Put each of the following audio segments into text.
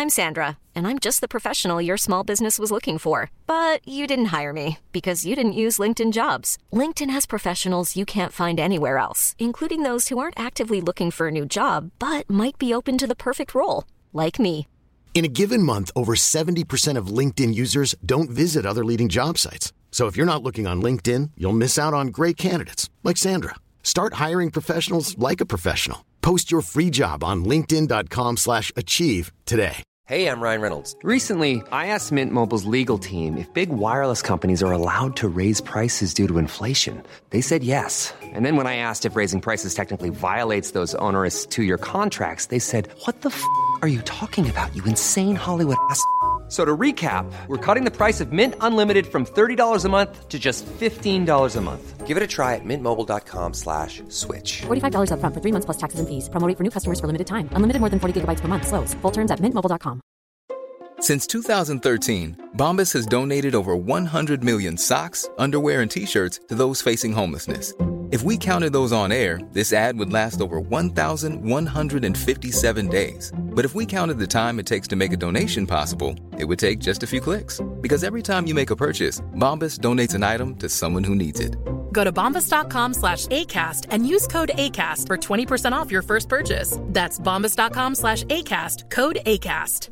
I'm Sandra, and I'm just the professional your small business was looking for. But you didn't hire me because you didn't use LinkedIn Jobs. LinkedIn has professionals you can't find anywhere else, including those who aren't actively looking for a new job, but might be open to the perfect role, like me. In a given month, over 70% of LinkedIn users don't visit other leading job sites. So if you're not looking on LinkedIn, you'll miss out on great candidates like Sandra. Start hiring professionals like a professional. Post your free job on linkedin.com/achieve today. Hey, I'm Ryan Reynolds. Recently, I asked Mint Mobile's legal team if big wireless companies are allowed to raise prices due to inflation. They said yes. And then when I asked if raising prices technically violates those onerous two-year contracts, they said, "What the f*** are you talking about, you insane Hollywood ass?" So to recap, we're cutting the price of Mint Unlimited from $30 a month to just $15 a month. Give it a try at mintmobile.com/switch. $45 up front for 3 months plus taxes and fees. Promo rate for new customers for limited time. Unlimited more than 40 gigabytes per month. Slows full terms at mintmobile.com. Since 2013, Bombas has donated over 100 million socks, underwear, and T-shirts to those facing homelessness. If we counted those on air, this ad would last over 1,157 days. But if we counted the time it takes to make a donation possible, it would take just a few clicks. Because every time you make a purchase, Bombas donates an item to someone who needs it. Go to bombas.com/ACAST and use code ACAST for 20% off your first purchase. That's bombas.com/ACAST, code ACAST.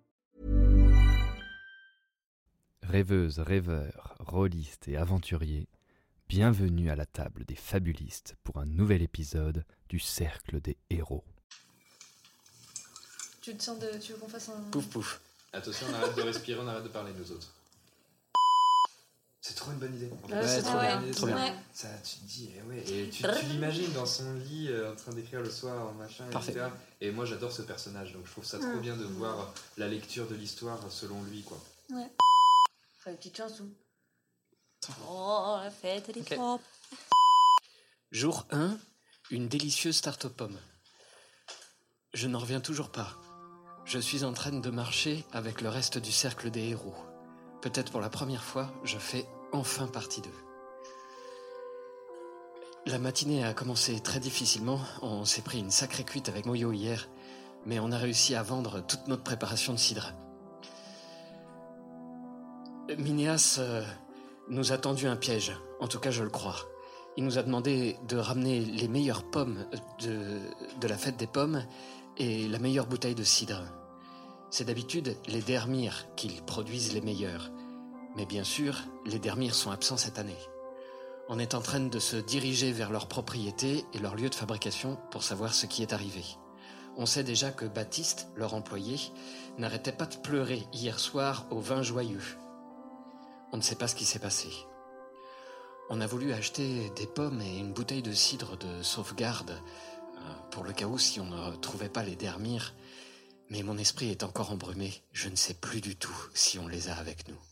Rêveuses, rêveurs, rôlistes et aventuriers, bienvenue à la table des fabulistes pour un nouvel épisode du Cercle des Héros. Tu veux qu'on fasse un... Pouf pouf. Attention, on arrête de respirer, on arrête de parler nous autres. C'est trop une bonne idée. C'est trop bien. Trop bien. Ouais. Ça, tu te dis, et tu l'imagines dans son lit en train d'écrire le soir, machin, Parfait. etc. Et moi j'adore ce personnage, donc je trouve ça trop bien de voir la lecture de l'histoire selon lui, quoi. Ouais. Faire une petite chanson. Oh, la fête des crêpes. Jour 1, une délicieuse tarte aux pommes. Je n'en reviens toujours pas. Je suis en train de marcher avec le reste du cercle des héros. Peut-être pour la première fois, je fais enfin partie d'eux. La matinée a commencé très difficilement. On s'est pris une sacrée cuite avec Moyo hier, mais on a réussi à vendre toute notre préparation de cidre. Minéas nous a tendu un piège, en tout cas je le crois. Il nous a demandé de ramener les meilleures pommes de la fête des pommes et la meilleure bouteille de cidre. C'est d'habitude les Dermir qui produisent les meilleurs. Mais bien sûr, les Dermir sont absents cette année. On est en train de se diriger vers leur propriété et leur lieu de fabrication pour savoir ce qui est arrivé. On sait déjà que Baptiste, leur employé, n'arrêtait pas de pleurer hier soir au vin joyeux. On ne sait pas ce qui s'est passé. On a voulu acheter des pommes et une bouteille de cidre de sauvegarde pour le cas où si on ne trouvait pas les Dermir. Mais mon esprit est encore embrumé. Je ne sais plus du tout si on les a avec nous.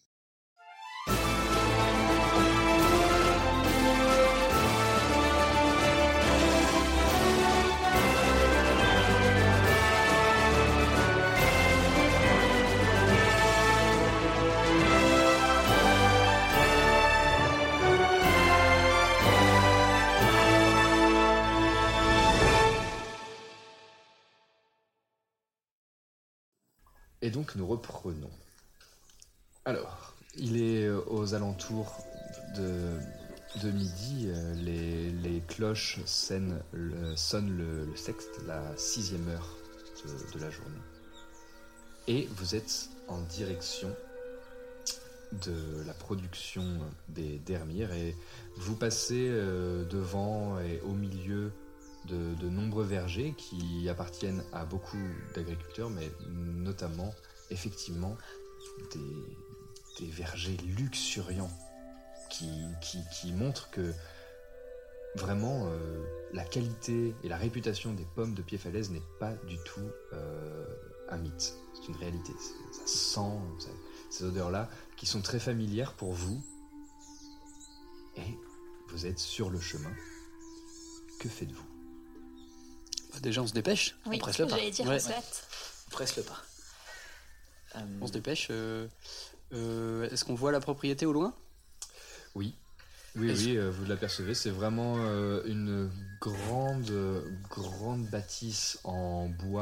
Et donc nous reprenons. Alors, il est aux alentours de midi, les cloches sonnent le sexte, la 6e heure de la journée. Et vous êtes en direction de la production des Dermir et vous passez devant et au milieu de nombreux vergers qui appartiennent à beaucoup d'agriculteurs, mais notamment, effectivement, des vergers luxuriants qui montrent que vraiment la qualité et la réputation des pommes de Pied-Falaise n'est pas du tout un mythe. C'est une réalité. Ça sent ces odeurs-là qui sont très familières pour vous et vous êtes sur le chemin. Que faites-vous ? Déjà, on se dépêche. Oui, on presse le pas. J'allais dire, Ouais. on On presse le pas. On se dépêche. Est-ce qu'on voit la propriété au loin ? Oui, vous l'apercevez. C'est vraiment une grande bâtisse en bois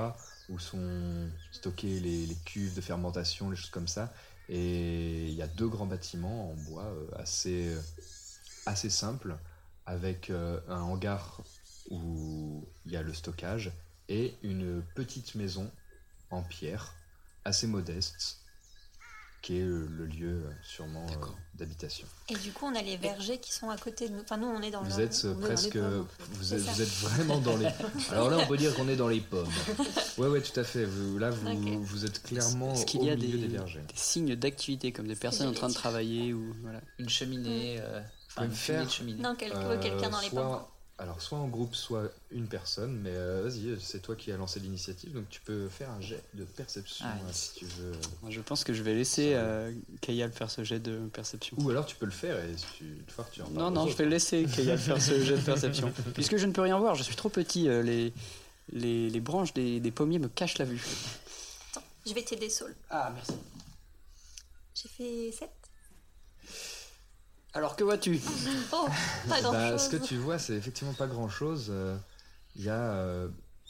où sont stockées les cuves de fermentation, les choses comme ça. Et il y a 2 grands bâtiments en bois assez simples, avec un hangar où il y a le stockage et une petite maison en pierre, assez modeste, qui est le lieu sûrement d'habitation. Et du coup, on a les vergers qui sont à côté de nous. Enfin, nous, on est dans vous êtes presque... Vous êtes vraiment dans les... Alors là, on peut dire qu'on est dans les pommes. Ouais, tout à fait. Vous êtes clairement au milieu des vergers. Des signes d'activité, comme des personnes en train de travailler ou... Voilà. Une cheminée... une fumée de cheminée. Non, quelqu'un dans les pommes. Alors, soit en groupe, soit une personne, mais vas-y, c'est toi qui as lancé l'initiative, donc tu peux faire un jet de perception si tu veux. Je pense que je vais laisser Kayal faire ce jet de perception. Ou alors tu peux le faire et tu en parles. Non, je vais laisser Kayal faire ce jet de perception. Puisque je ne peux rien voir, je suis trop petit, les branches des pommiers me cachent la vue. Attends, je vais t'aider, Saul. Ah, merci. J'ai fait 7. Alors, que vois-tu ? Oh, pas grand-chose. Ce que tu vois, c'est effectivement pas grand-chose. Il y a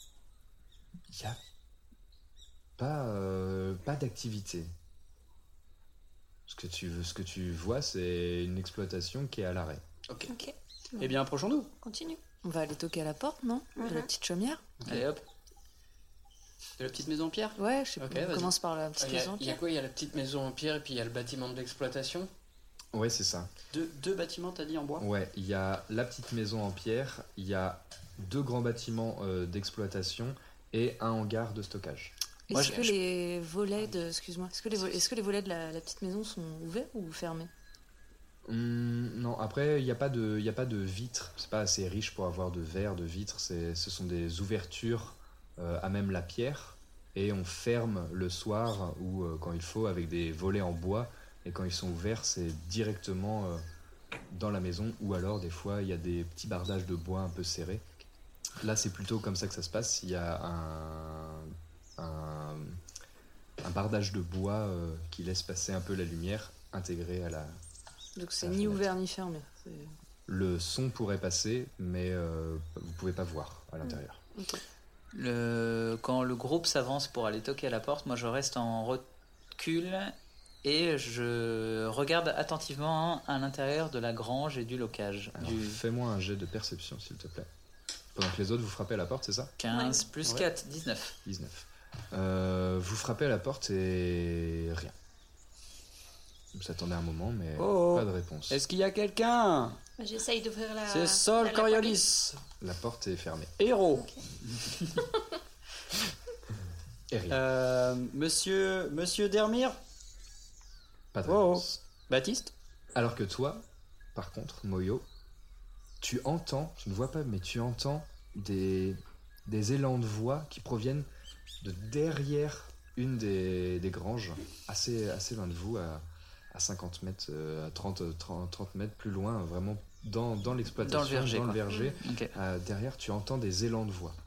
pas d'activité. Ce que tu vois, c'est une exploitation qui est à l'arrêt. Ok. Eh bien, approchons-nous. Continue. On va aller toquer à la porte, non ? De la petite chaumière. Allez, hop. De la petite maison en pierre ? Ouais, je sais pas. On commence par la petite maison en pierre. Il y a quoi ? Il y a la petite maison en pierre et puis il y a le bâtiment de l'exploitation ? Ouais, c'est ça. Deux bâtiments, t'as dit, en bois ? Ouais, il y a la petite maison en pierre, il y a 2 grands bâtiments d'exploitation et un hangar de stockage. Est-ce que les volets de... Excuse-moi. Est-ce que les volets de la petite maison sont ouverts ou fermés ? Non, après, il n'y a pas de vitres. C'est pas assez riche pour avoir de verre, de vitres. Ce sont des ouvertures à même la pierre. Et on ferme le soir ou quand il faut avec des volets en bois. Et quand ils sont ouverts, c'est directement dans la maison, ou alors des fois il y a des petits bardages de bois un peu serrés. Là, c'est plutôt comme ça que ça se passe. Il y a un bardage de bois qui laisse passer un peu la lumière intégrée à la... Donc c'est ni ouvert ni fermé. Le son pourrait passer, mais vous pouvez pas voir à l'intérieur. Okay. Quand le groupe s'avance pour aller toquer à la porte, moi je reste en recul et je regarde attentivement à l'intérieur de la grange et du locage. Alors, fais-moi un jet de perception, s'il te plaît. Pendant que les autres, vous frappez à la porte, c'est ça ? 15 plus 4, 19. 19. Vous frappez à la porte et rien. Vous attendez un moment, mais pas de réponse. Est-ce qu'il y a quelqu'un ? J'essaye d'ouvrir la... C'est Sol Coriolis. La porte est fermée. Héros. Okay. Et rien. Monsieur Dermire ? Pas de réponse. Baptiste ? Alors que toi, par contre, Moyo, tu entends, tu ne vois pas, mais tu entends des élans de voix qui proviennent de derrière une des granges, assez loin de vous, à 50 mètres, à 30 mètres plus loin, vraiment dans l'exploitation, dans le verger. Okay. Derrière, tu entends des élans de voix.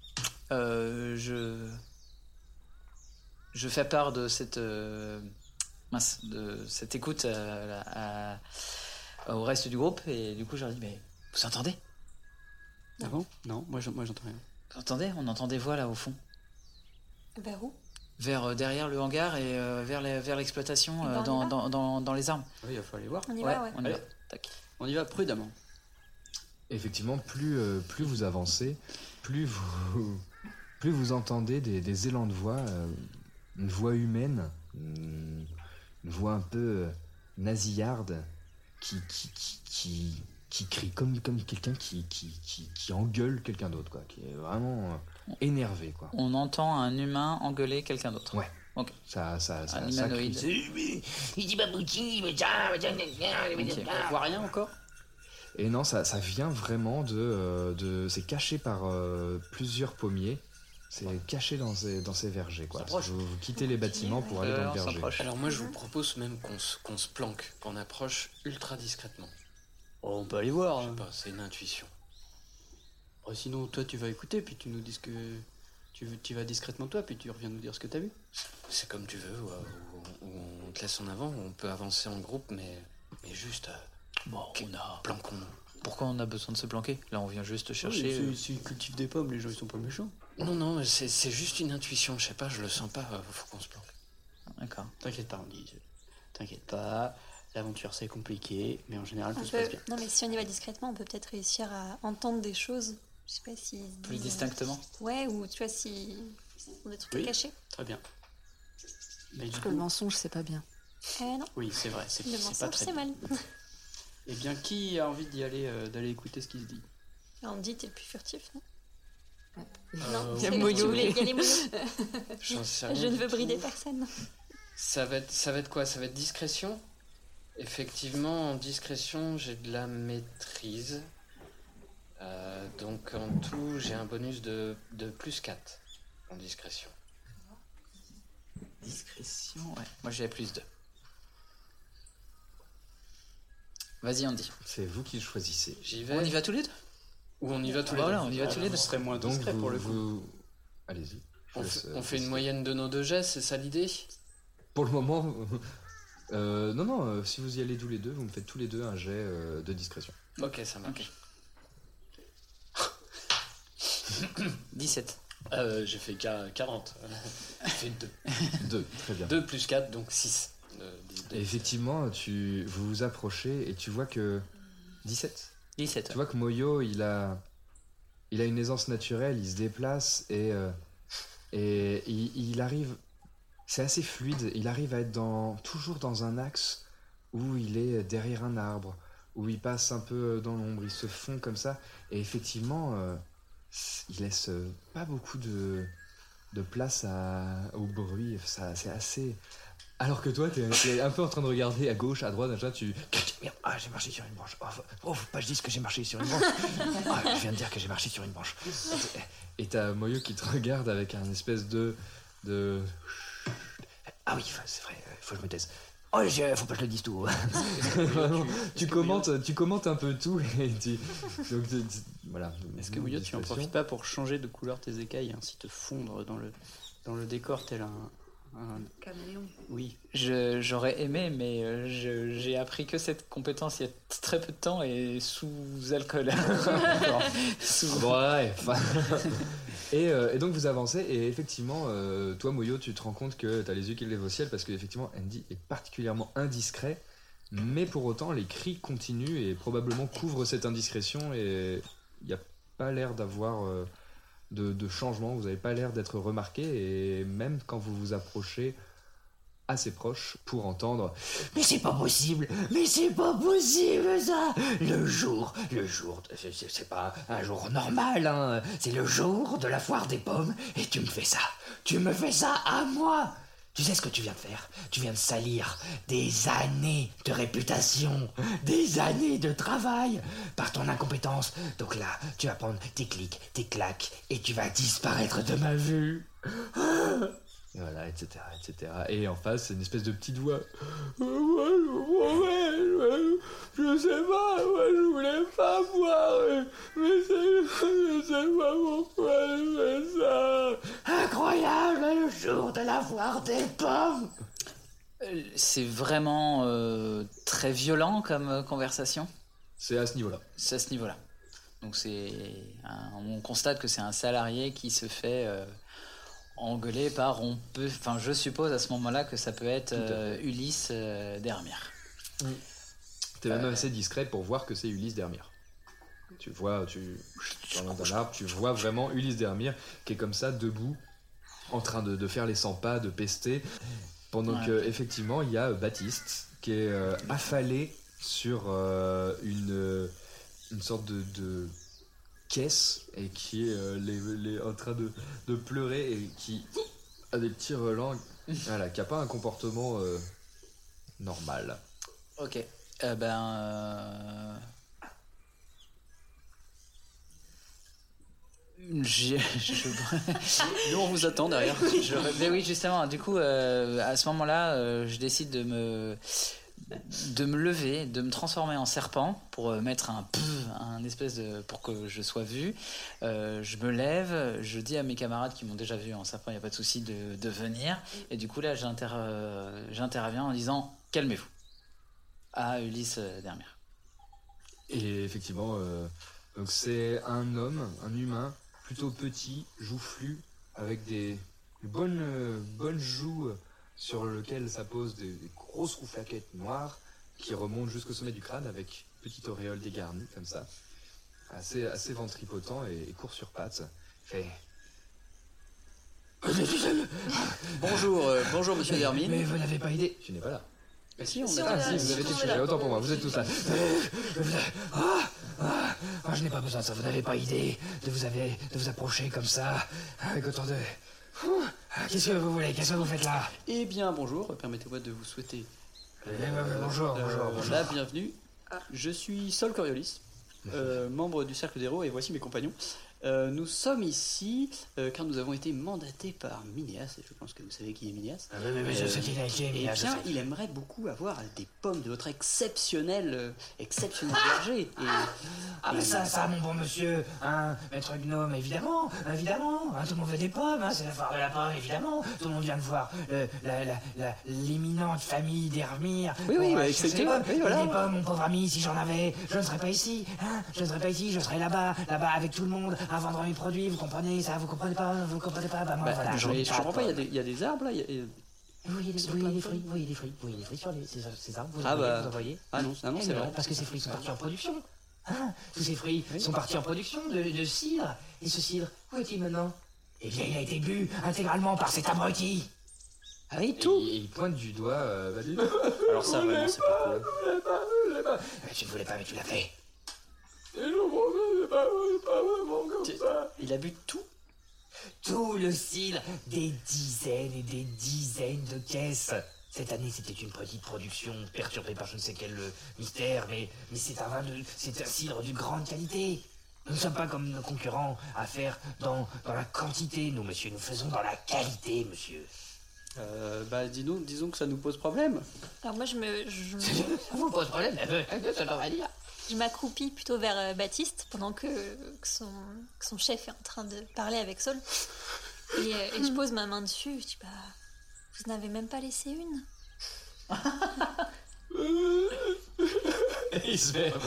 Je fais part de cette écoute au reste du groupe, et du coup je leur dis, mais vous entendez ? Ah bon ? Non, moi j'entends rien. Vous entendez ? On entend des voix là au fond. Vers où ? Vers derrière le hangar et vers l'exploitation, dans les armes. Oui, il faut aller voir. On y va, ouais. On y va. Tac. On y va prudemment. Effectivement, plus vous avancez, plus vous entendez des élans de voix, une voix humaine, une voix un peu nasillarde qui crie comme quelqu'un qui engueule quelqu'un d'autre, quoi, qui est vraiment énervé, quoi. On entend un humain engueuler quelqu'un d'autre. Ouais. Ok. Ça un humanoïde. Il dit pas bouti, mais On voit rien encore ? Et non, ça vient vraiment c'est caché par plusieurs pommiers. C'est caché dans ces vergers, quoi. Vous quittez les bâtiments pour aller dans le verger. Alors moi, je vous propose même qu'on se planque, qu'on approche ultra discrètement. Oh, on peut aller voir. Je sais pas, c'est une intuition. Sinon, toi, tu vas écouter, puis tu nous dis que tu vas discrètement toi, puis tu reviens nous dire ce que t'as vu. C'est comme tu veux, ou on te laisse en avant, on peut avancer en groupe, mais juste... Bon, planquons-nous. Pourquoi on a besoin de se planquer? Là, on vient juste chercher. S'ils cultivent des pommes, les gens ils sont pas méchants. Non, mais c'est juste une intuition, je sais pas, je le sens pas, faut qu'on se planque. D'accord. T'inquiète pas, Andy. T'inquiète pas. L'aventure c'est compliqué, mais en général tout se passe bien. Non, mais si on y va discrètement, on peut peut-être réussir à entendre des choses. Je sais pas si. Plus distinctement. Ouais, ou tu vois, si. On a des trucs à cacher. Très bien. Mais Parce que le mensonge, c'est pas bien. Non. Oui, c'est vrai, c'est Le pas mensonge, très c'est bien. mal. Eh bien, qui a envie d'y aller, d'aller écouter ce qui se dit? On dit, t'es le plus furtif, non? Non, il y a Moyo. Il y a les Moyo. J'en sais rien Je ne du veux tout. brider personne. Ça va être quoi? Ça va être discrétion? Effectivement, en discrétion, j'ai de la maîtrise. Donc en tout, j'ai un bonus de plus 4 en discrétion. Discrétion, ouais. Moi, j'ai plus 2. Vas-y, Andy. C'est vous qui choisissez. J'y vais. On y va tous les deux? Ou on y va tous les deux? Voilà, on y va tous les deux. Ce serait moins Donc discret pour le coup. Allez-y. On fait une moyenne de nos 2 jets, c'est ça l'idée? Pour le moment, non, si vous y allez tous les deux, vous me faites tous les deux un jet de discrétion. Ok, ça marche. 17. J'ai fait 40. J'ai fait 2. 2, très bien. 2 plus 4, donc 6. Et effectivement, vous vous approchez et tu vois que... 17 ? 17. Tu vois que Moyo, il a une aisance naturelle, il se déplace et il arrive... C'est assez fluide, il arrive à être toujours dans un axe où il est derrière un arbre, où il passe un peu dans l'ombre, il se fond comme ça, et effectivement, il laisse pas beaucoup de place au bruit, ça, c'est assez... Alors que toi, t'es un peu en train de regarder à gauche, à droite, machin, tu... Merde, j'ai marché sur une branche. Faut pas que je dise que j'ai marché sur une branche. Je viens de dire que j'ai marché sur une branche. Et t'as Moyo qui te regarde avec un espèce de... Ah oui, c'est vrai, faut que je me taise. Faut pas que je le dise tout. Vraiment, tu commentes un peu tout et voilà. Est-ce que Moyo, tu en profites pas pour changer de couleur tes écailles, ainsi te fondre dans le décor tel un caméléon? Oui. J'aurais aimé, mais j'ai appris que cette compétence il y a très peu de temps et sous alcool. Ouais. Et donc vous avancez et effectivement, toi Moyo, tu te rends compte que t'as les yeux qui lèvent au ciel parce que effectivement Andy est particulièrement indiscret, mais pour autant les cris continuent et probablement couvrent cette indiscrétion et il n'y a pas l'air d'avoir de changement, vous n'avez pas l'air d'être remarqué et même quand vous vous approchez assez proche pour entendre « Mais c'est pas possible ça ! Le jour, c'est pas un jour normal, hein. C'est le jour de la foire des pommes et tu me fais ça à moi ! Tu sais ce que tu viens de faire? Tu viens de salir des années de réputation, des années de travail par ton incompétence. Donc là, tu vas prendre tes clics, tes claques et tu vas disparaître de ma vue. » Et voilà, etc. Et en face, c'est une espèce de petite voix. Je sais pas, moi je voulais pas boire, mais je sais pas pourquoi je fais ça. Incroyable, le jour de la foire des pommes. C'est vraiment très violent comme conversation. C'est à ce niveau-là. C'est à ce niveau-là. Donc on constate que c'est un salarié qui se fait engueuler par je suppose à ce moment-là que ça peut être Ulysse Dermire. T'es même assez discret pour voir que c'est Ulysse Dermire. Tu vois, dans l'un d'un arbre, tu vois vraiment Ulysse Dermire qui est comme ça debout en train de faire les 100 pas, de pester, pendant que effectivement il y a Baptiste qui est affalé sur une sorte de caisse et qui est en train de pleurer et qui a des petits relents, voilà, qui a pas un comportement normal. Ok. Nous on vous attend derrière. Mais oui, justement, du coup, à ce moment-là, je décide de me lever, de me transformer en serpent pour mettre un espèce de... pour que je sois vu. Je me lève, je dis à mes camarades qui m'ont déjà vu en serpent, il n'y a pas de souci de venir. Et du coup là, j'interviens en disant « Calmez-vous » à Ulysse Dermire. Et effectivement, donc c'est un homme, un humain, plutôt petit, joufflu, avec des bonnes joues sur lesquelles ça pose des grosses rouflaquettes noires qui remontent jusqu'au sommet du crâne avec petite auréole dégarnie comme ça, assez ventripotent et court sur pattes. Fait... Bonjour monsieur Dermy. Mais vous n'avez pas idée. Tu n'es pas là. Mais si, vous avez tous là. Autant pour moi, vous êtes tous là. Je n'ai pas besoin de ça, vous n'avez pas idée de vous approcher comme ça, avec autant de... Qu'est-ce que vous voulez? Qu'est-ce que vous faites là? Eh bien, bonjour, permettez-moi de vous souhaiter... Bonjour. La bienvenue. Je suis Sol Coriolis, membre du Cercle d'Héros, et voici mes compagnons. Nous sommes ici car nous avons été mandatés par Minéas, et je pense que vous savez qui est Minéas. Mais je sais qu'il a été Minéas. Eh bien, il aimerait beaucoup avoir des pommes de votre exceptionnel verger. Mais ça, mon bon monsieur, hein, maître gnome, évidemment, hein, tout le monde veut des pommes, hein, c'est la foire de la pomme, évidemment, tout le monde vient de voir l'éminente famille d'Hermire. Oui, exactement. Des pommes, mon pauvre ami, si j'en avais, je ne serais pas ici, hein, je serais là-bas, avec tout le monde, à vendre mes produits, vous comprenez ça, vous comprenez pas, bah moi voilà. Je comprends pas, il y a des arbres là, Vous voyez les fruits sur ces arbres, vous voyez. Ah non, c'est vrai. Parce que ces fruits sont partis en production. Hein, tous ces fruits sont partis en production de cidre. Et ce cidre, où est-il maintenant? Eh bien, il a été bu intégralement par cet abruti. Ah oui, tout. Et il pointe du doigt, Alors ça, vraiment, c'est pas cool. Tu ne voulais pas, mais tu l'as fait. Il a bu tout? Tout le cidre, des dizaines et des dizaines de caisses. Cette année, c'était une petite production perturbée par je ne sais quel mystère, mais c'est un cidre de grande qualité. Nous ne sommes pas comme nos concurrents à faire dans la quantité, nous, monsieur. Nous faisons dans la qualité, monsieur. Disons que ça nous pose problème. Alors moi, Ça vous pose problème, ça devrait dire. Je m'accroupis plutôt vers Baptiste pendant que son chef est en train de parler avec Sol. Et je pose ma main dessus. Je dis, vous n'avez même pas laissé une. Il se fait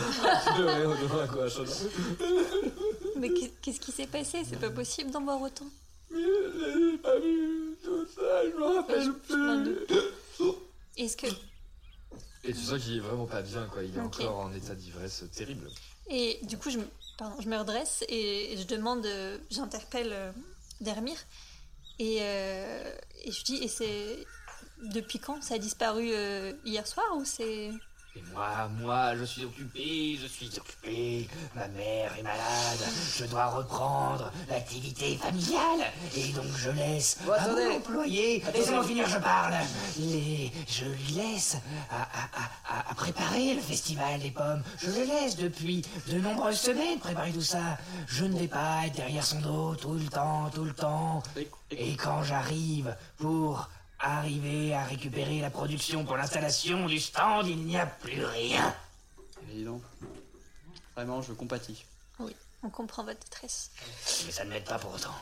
Mais qu'est-ce qui s'est passé? C'est pas possible d'en boire autant. Je n'ai pas vu tout ça, je me rappelle plus. Est-ce que... Et tu sens qu'il est vraiment pas bien, quoi. Il est encore en état d'ivresse terrible. Et du coup, je me redresse et je demande, j'interpelle Dermire et je dis, et c'est depuis quand? Ça a disparu hier soir ou c'est... Et moi, je suis occupé. Ma mère est malade. Je dois reprendre l'activité familiale. Et donc je laisse à mon employé. Laissez-moi finir, je parle. Je lui laisse à préparer le festival des pommes. Je le laisse depuis de nombreuses semaines préparer tout ça. Je ne vais pas être derrière son dos tout le temps. Et quand j'arrive pour... arriver à récupérer la production pour l'installation du stand, il n'y a plus rien. Évidemment. Vraiment, je compatis. Oui, on comprend votre détresse. Mais ça ne m'aide pas pour autant.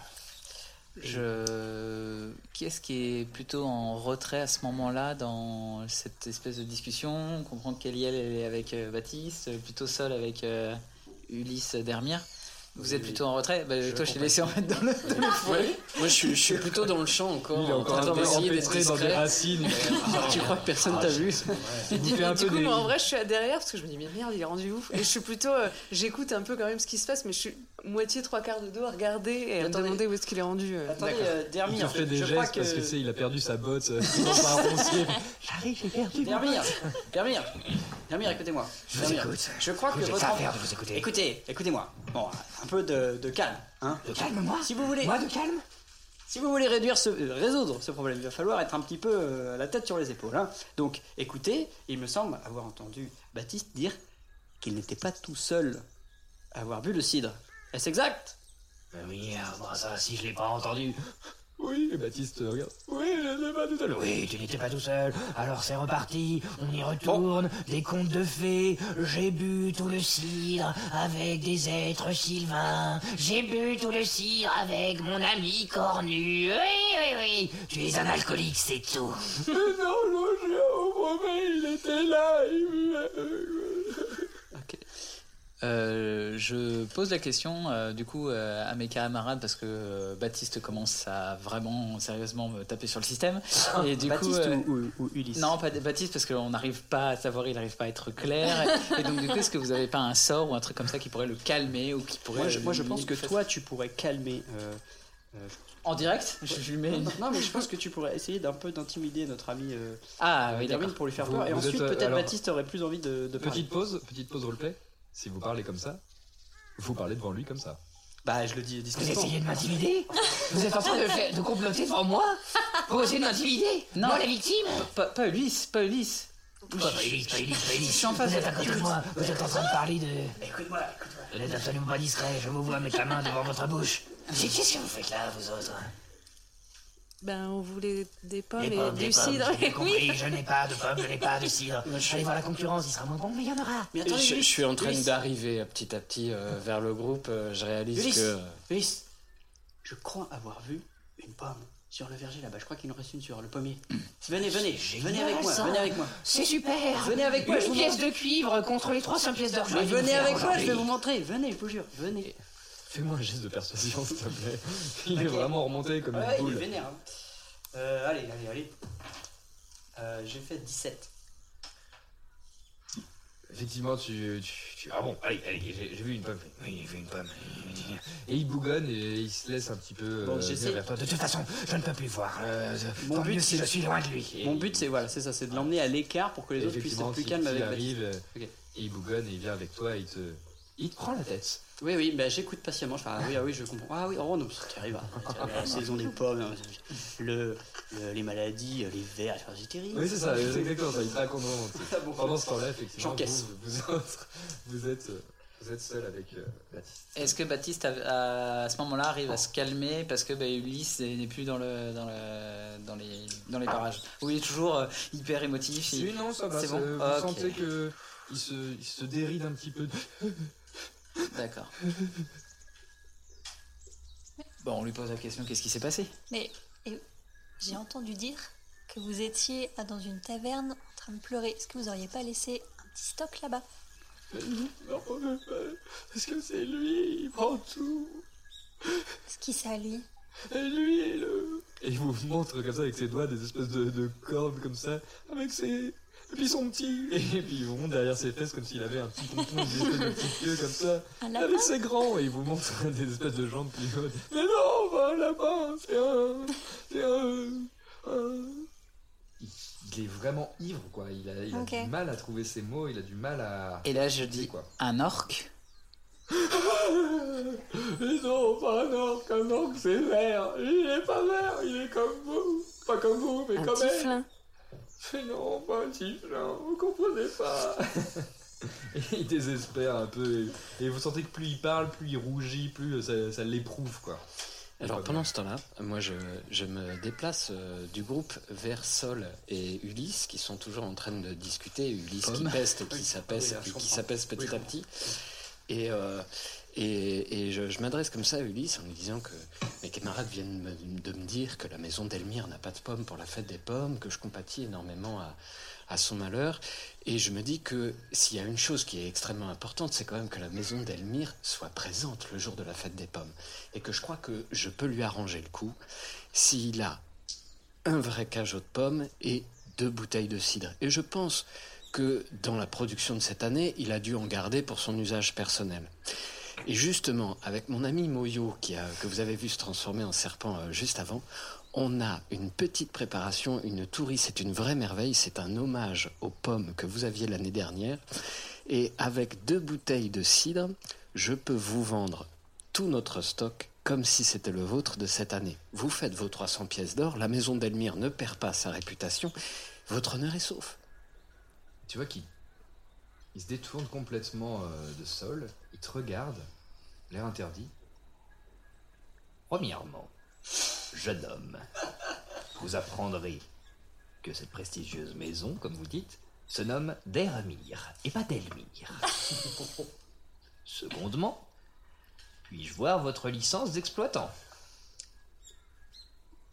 Qui est-ce qui est plutôt en retrait à ce moment-là dans cette espèce de discussion? On comprend qu'Eliel est avec Baptiste, plutôt Sol avec Ulysse Dermire. Vous êtes plutôt en retrait? Toi, je t'ai laissé en mettre dans le foyer. Moi, je suis plutôt dans le champ encore. Il est encore un peu empêtré dans des racines. Tu crois que personne t'a vu? Du coup, moi, en vrai, je suis à derrière parce que je me dis, mais merde, il est rendu ouf. Et je suis plutôt... j'écoute un peu quand même ce qui se passe, mais je suis moitié, trois quarts de dos à regarder et à me demander où est-ce qu'il est rendu. Attendez, Dermire, il te fait des gestes parce que tu sais, il a perdu sa botte dans un roncier. J'arrive, j'ai perdu. Dermire, écoutez-moi. Je vous écoute. Je crois que votre... ça à faire de vous écouter. Écoutez-moi. Bon, un peu de calme, hein. De calme, moi? Si vous voulez... Moi, de calme? Si vous voulez résoudre ce problème, il va falloir être un petit peu la tête sur les épaules, hein. Donc, écoutez, il me semble avoir entendu Baptiste dire qu'il n'était pas tout seul à avoir bu le cidre. Est-ce exact? Oui, ça, si je l'ai pas entendu... Oui, et Baptiste, regarde. Oui, je n'étais pas tout seul. Oui, tu n'étais pas tout seul. Alors c'est reparti, on y retourne, des contes de fées. J'ai bu tout le cidre avec des êtres sylvains. J'ai bu tout le cidre avec mon ami cornu. Oui. Tu es un alcoolique, c'est tout. Mais non, je vous promets, il était là. Ok. Je pose la question du coup à mes camarades parce que Baptiste commence à vraiment sérieusement me taper sur le système. Et du Baptiste coup, ou Ulysse? Non, pas Baptiste parce qu'on n'arrive pas à savoir, il n'arrive pas à être clair. Et donc du coup, est-ce que vous n'avez pas un sort ou un truc comme ça qui pourrait le calmer ou qui pourrait... Moi je pense que toi tu pourrais calmer... En direct, je lui mets... Non, mais je pense que tu pourrais essayer d'un peu d'intimider notre ami oui, Dermine pour lui faire peur. Et ensuite, peut-être Baptiste aurait plus envie de petite pause roleplay. Si vous parlez comme ça, vous parlez devant lui comme ça. Bah, je le dis discrètement. Vous essayez de m'intimider? Vous êtes en train de comploter devant moi pour essayer de m'intimider? Non, moi, la victime? Pas Ulysse. Pas Ulysse. Je suis en face. Vous êtes à côté de moi, vous êtes en train de parler de... Écoute-moi. Vous n'êtes absolument pas discret, je vous vois mettre la main devant votre bouche. Qu'est-ce que vous faites là, vous autres? Ben, on voulait des pommes des et pommes, du des cidre. pommes, j'ai compris, je n'ai pas de pommes, je n'ai pas de cidre. Allez voir la concurrence, il sera moins bon, mais il y en aura. Mais attendez, je suis en train d'arriver petit à petit vers le groupe. Je réalise que... Ulysse, je crois avoir vu une pomme sur le verger là-bas. Je crois qu'il en reste une sur le pommier. Venez avec moi. C'est super. Venez avec moi. Une pièce de cuivre contre les 300 pièces d'or. Mais venez avec moi, je vais vous montrer. Venez, je vous jure, venez. Fais-moi un geste de persuasion, s'il te plaît. Il est vraiment remonté comme une boule. Il est vénère. Allez. J'ai fait 17. Effectivement, Ah bon, allez, j'ai vu une pomme. Oui, j'ai vu une pomme. Et il bougonne et il se laisse un petit peu venir vers toi. De toute façon, je ne peux plus voir. Mon but, si je suis loin de lui. Mon but, c'est c'est de l'emmener à l'écart pour que les autres puissent être plus calmes avec lui. Il arrive, et il bougonne et il vient avec toi et il te prend la tête. Oui, bah, j'écoute patiemment. Je fais, oui, je comprends. Ah oui, oh non, c'est terrible. La saison des pommes, les maladies, les vers, c'est terrible. Oui, c'est ça, c'est exactement ça. Il te raconte vraiment. Pendant ce temps-là, effectivement, j'encaisse. Vous êtes seul avec Baptiste. Est-ce que Baptiste, à ce moment-là, arrive à se calmer parce que Ulysse n'est plus dans les parages? Ou il est toujours hyper émotif? Oui, non, ça va. C'est bon. Vous sentez qu'il se déride un petit peu. D'accord. Bon, on lui pose la question, qu'est-ce qui s'est passé? Mais j'ai entendu dire que vous étiez dans une taverne en train de pleurer. Est-ce que vous auriez pas laissé un petit stock là-bas? Non, parce que c'est lui, il prend tout. Est-ce qu'il c'est à lui? Et lui, et il vous montre comme ça avec ses doigts des espèces de cordes comme ça, avec ses... Et puis son petit... Et puis il vous montre derrière ses fesses comme s'il avait un petit pompon, une espèce de petite queue comme ça, avec ses grands, et il vous montre des espèces de jambes plus hautes. Mais non, un lapin, c'est un... Il est vraiment ivre, quoi. Il a du mal à trouver ses mots, il a du mal à... Et là, je dis, quoi. Un orc? Mais non, pas un orc c'est vert. Il est pas vert, il est comme vous. Pas comme vous, mais comme elle. Mais non, pas un tieflin, vous comprenez pas. Et il désespère un peu, et vous sentez que plus il parle, plus il rougit, plus ça l'éprouve, quoi. Alors pendant ce temps-là, moi je me déplace du groupe vers Sol et Ulysse qui sont toujours en train de discuter. Ulysse qui peste, qui s'apaise petit à petit. Et je m'adresse comme ça à Ulysse en lui disant que mes camarades viennent de me dire que la maison d'Elmire n'a pas de pommes pour la fête des pommes, que je compatis énormément à son malheur. Et je me dis que s'il y a une chose qui est extrêmement importante, c'est quand même que la maison d'Elmire soit présente le jour de la fête des pommes. Et que je crois que je peux lui arranger le coup s'il a un vrai cajot de pommes et 2 bouteilles de cidre. Et je pense que dans la production de cette année, il a dû en garder pour son usage personnel. Et justement, avec mon ami Moyo, que vous avez vu se transformer en serpent juste avant, on a une petite préparation, une tourie, c'est une vraie merveille, c'est un hommage aux pommes que vous aviez l'année dernière. Et avec 2 bouteilles de cidre, je peux vous vendre tout notre stock comme si c'était le vôtre de cette année. Vous faites vos 300 pièces d'or, la maison d'Elmire ne perd pas sa réputation, votre honneur est sauf. Tu vois qu'il se détourne complètement de Sol, il te regarde, l'air interdit. Premièrement, jeune homme, vous apprendrez que cette prestigieuse maison, comme vous dites, se nomme Dermire et pas Delmire. Secondement, puis-je voir votre licence d'exploitant?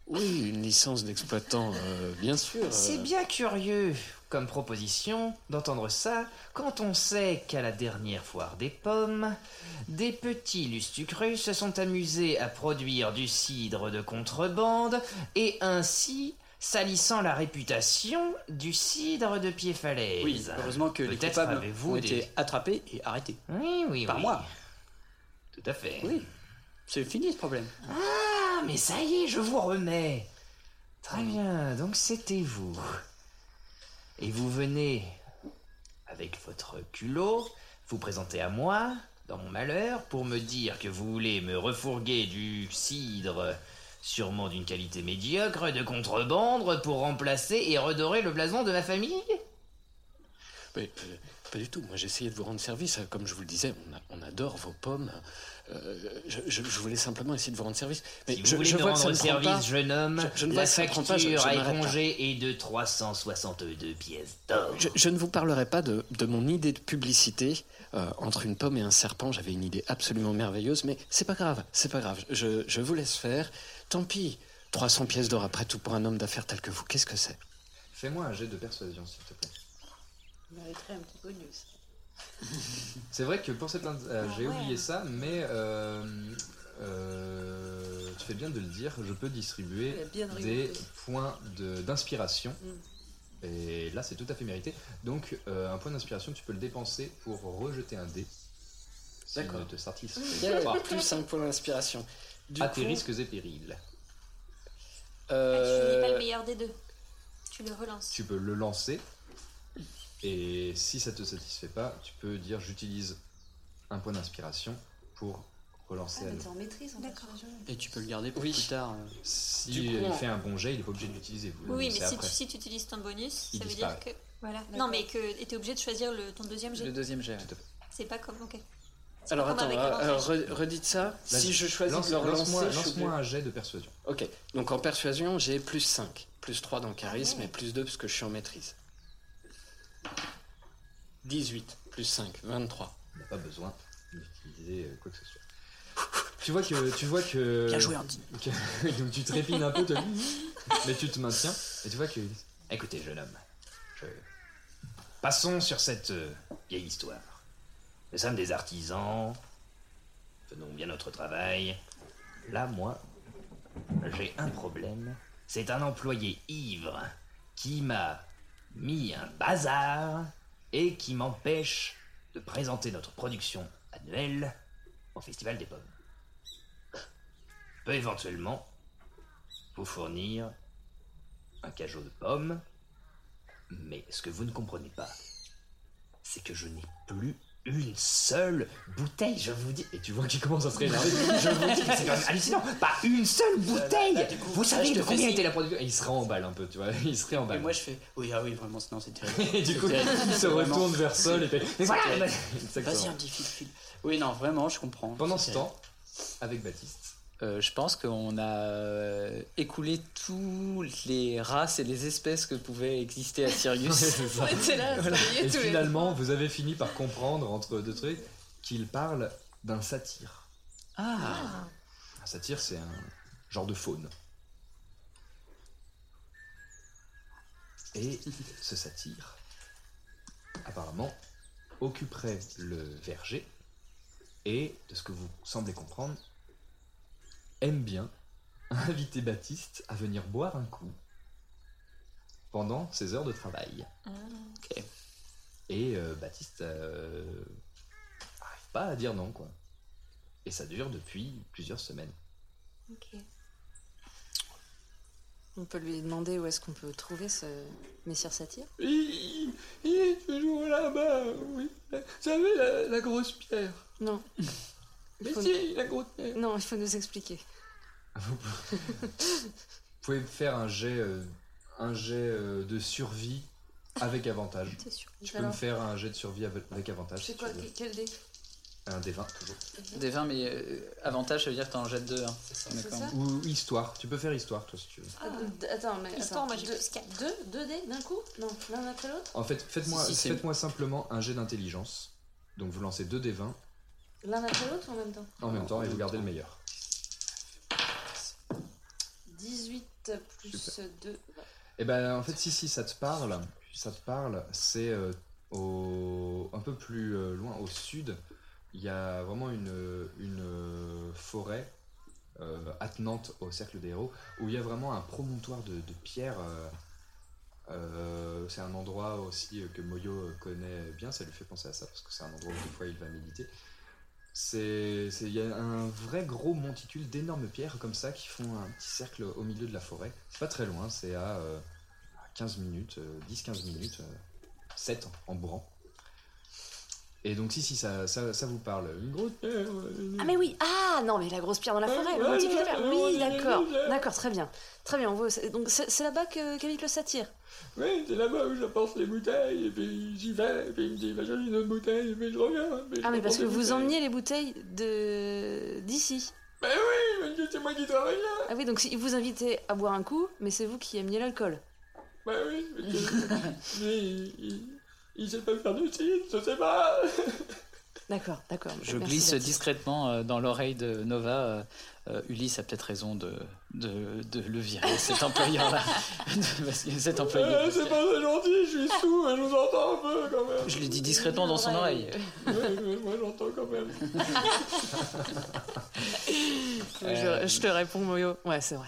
Oui, une licence d'exploitant, bien sûr. C'est bien curieux comme proposition d'entendre ça quand on sait qu'à la dernière foire des pommes, des petits lustucrus se sont amusés à produire du cidre de contrebande et ainsi salissant la réputation du cidre de Pied-Falaise. Oui, heureusement que les Peut-être coupables avez-vous ont été attrapés et arrêtés. Oui. Par moi. Tout à fait. Oui, c'est fini ce problème. Ah, mais ça y est, je vous remets. Très bien, donc c'était vous. Et vous venez, avec votre culot, vous présenter à moi, dans mon malheur, pour me dire que vous voulez me refourguer du cidre, sûrement d'une qualité médiocre, de contrebande, pour remplacer et redorer le blason de ma famille ? Mais, pas du tout. Moi, j'ai essayé de vous rendre service. Comme je vous le disais, on adore vos pommes. Je voulais simplement essayer de vous rendre service. Mais si vous voulez me rendre service, jeune homme, la facture à éponger est de 362 pièces d'or. Je ne vous parlerai pas de mon idée de publicité. Entre une pomme et un serpent, j'avais une idée absolument merveilleuse, mais c'est pas grave. Je vous laisse faire. Tant pis. 300 pièces d'or après tout pour un homme d'affaires tel que vous. Qu'est-ce que c'est ? Fais-moi un jet de persuasion, s'il te plaît. Il mériterait un petit bonus. C'est vrai que pour cette j'ai oublié ça, mais tu fais bien de le dire, je peux distribuer des points d'inspiration. Et là, c'est tout à fait mérité. Donc, un point d'inspiration, tu peux le dépenser pour rejeter un dé. D'accord. Ne te satisfait pas. Plus un point d'inspiration. À tes risques et périls. Tu n'es pas le meilleur des deux. Tu le relances. Tu peux le lancer. Et si ça te satisfait pas, tu peux dire j'utilise un point d'inspiration pour relancer à t'es en maîtrise en persuasion. Et tu peux le garder pour plus tard. Si il fait un bon jet, il n'est pas obligé de l'utiliser. Oui, mais si tu utilises ton bonus, il ça veut disparaît. dire que... Voilà. Non, mais que tu es obligé de choisir ton deuxième jet. Le deuxième jet, C'est pas comme... Ok. Alors attends, redites ça. Si je choisis de le relancer... Lance-moi un jet de persuasion. Ok, donc en persuasion, j'ai plus 5. Plus 3 dans charisme et plus 2 parce que je suis en maîtrise. 18, plus 5, 23. On n'a pas besoin d'utiliser quoi que ce soit. Tu vois que... Bien joué, Andy. Donc tu trépines un peu, mais tu te maintiens. Et tu vois que... Écoutez, jeune homme, passons sur cette vieille histoire. Nous sommes des artisans, faisons bien notre travail. Là, moi, j'ai un problème. C'est un employé ivre qui m'a mis un bazar et qui m'empêche de présenter notre production annuelle au Festival des Pommes. Je peux éventuellement vous fournir un cajot de pommes, mais ce que vous ne comprenez pas, c'est que je n'ai plus une seule bouteille, je vous dis. Et tu vois qu'il commence à se réénerver. Je vous dis que c'est quand même hallucinant. Pas une seule bouteille. Vous savez de combien était la production? Et il se réemballe un peu, tu vois. Il se réemballe. Et moi je fais oui, vraiment, non, c'est terrible. Et du coup, il se retourne vers Sol et fait. Mais voilà. Vas-y, Andy, file. Oui, non, vraiment, je comprends. Pendant ce temps, avec Baptiste. Je pense qu'on a écoulé toutes les races et les espèces que pouvaient exister à Sirius. Et finalement, vous avez fini par comprendre, entre deux trucs, qu'il parle d'un satyre. Ah. Un satyre, c'est un genre de faune. Et ce satyre, apparemment, occuperait le verger et, de ce que vous semblez comprendre, aime bien inviter Baptiste à venir boire un coup pendant ses heures de travail. Ok. Et Baptiste n'arrive pas à dire non, quoi. Et ça dure depuis plusieurs semaines. Ok. On peut lui demander où est-ce qu'on peut trouver ce messire satyre. Il est toujours là-bas, oui. Vous savez, la grosse pierre. Non. Mais si, la grosse pierre. Non, il faut nous expliquer. Vous pouvez faire un jet de survie avec avantage. Tu peux me faire un jet de survie avec avantage. C'est quoi, quel dé? Un des 20 toujours. Des 20, mais avantage, ça veut dire que t'en jettes 2. Hein. C'est ça. Ou histoire. Tu peux faire histoire, toi, si tu veux. Attends, mais histoire, moi j'ai plus 4. Deux dés d'un coup? Non, l'un après l'autre? En fait, faites-moi simplement un jet d'intelligence. Donc vous lancez 2 des 20. L'un après l'autre ou en même temps? En même temps, et vous gardez le meilleur. 10 18 plus Super. 2. Et ben en fait si ça te parle, c'est un peu plus loin au sud, il y a vraiment une forêt attenante au cercle des héros où il y a vraiment un promontoire de pierre. C'est un endroit aussi que Moyo connaît bien, ça lui fait penser à ça parce que c'est un endroit où des fois il va méditer. Il y a un vrai gros monticule d'énormes pierres comme ça qui font un petit cercle au milieu de la forêt. C'est pas très loin, c'est à 15 minutes, 10-15 minutes, 7 en bourrant. Et donc si ça vous parle, une grosse pierre. Ah mais oui, non mais la grosse pierre dans la forêt, le monticule de pierre. Oui, d'accord, très bien, on voit. Donc c'est là-bas qu'habite le satyre. Oui, c'est là-bas où j'apporte les bouteilles, et puis j'y vais, et puis il me dit, va chercher une autre bouteille, et puis je reviens. Mais parce que vous emmeniez les bouteilles d'ici. Ben oui, mais c'est moi qui travaille là. Ah oui, donc il vous invitait à boire un coup, mais c'est vous qui ameniez l'alcool. Ben oui, mais il sait pas faire du cidre, je sais pas. D'accord. Je glisse discrètement dans l'oreille de Nova. Ulysse a peut-être raison de le virer, cet employeur-là. Parce que cet employé. C'est pas très gentil, je suis sous et je vous entends un peu quand même. Je l'ai dit discrètement dans son oreille. Oui, moi j'entends quand même. Je te réponds, Moyo. Ouais, c'est vrai.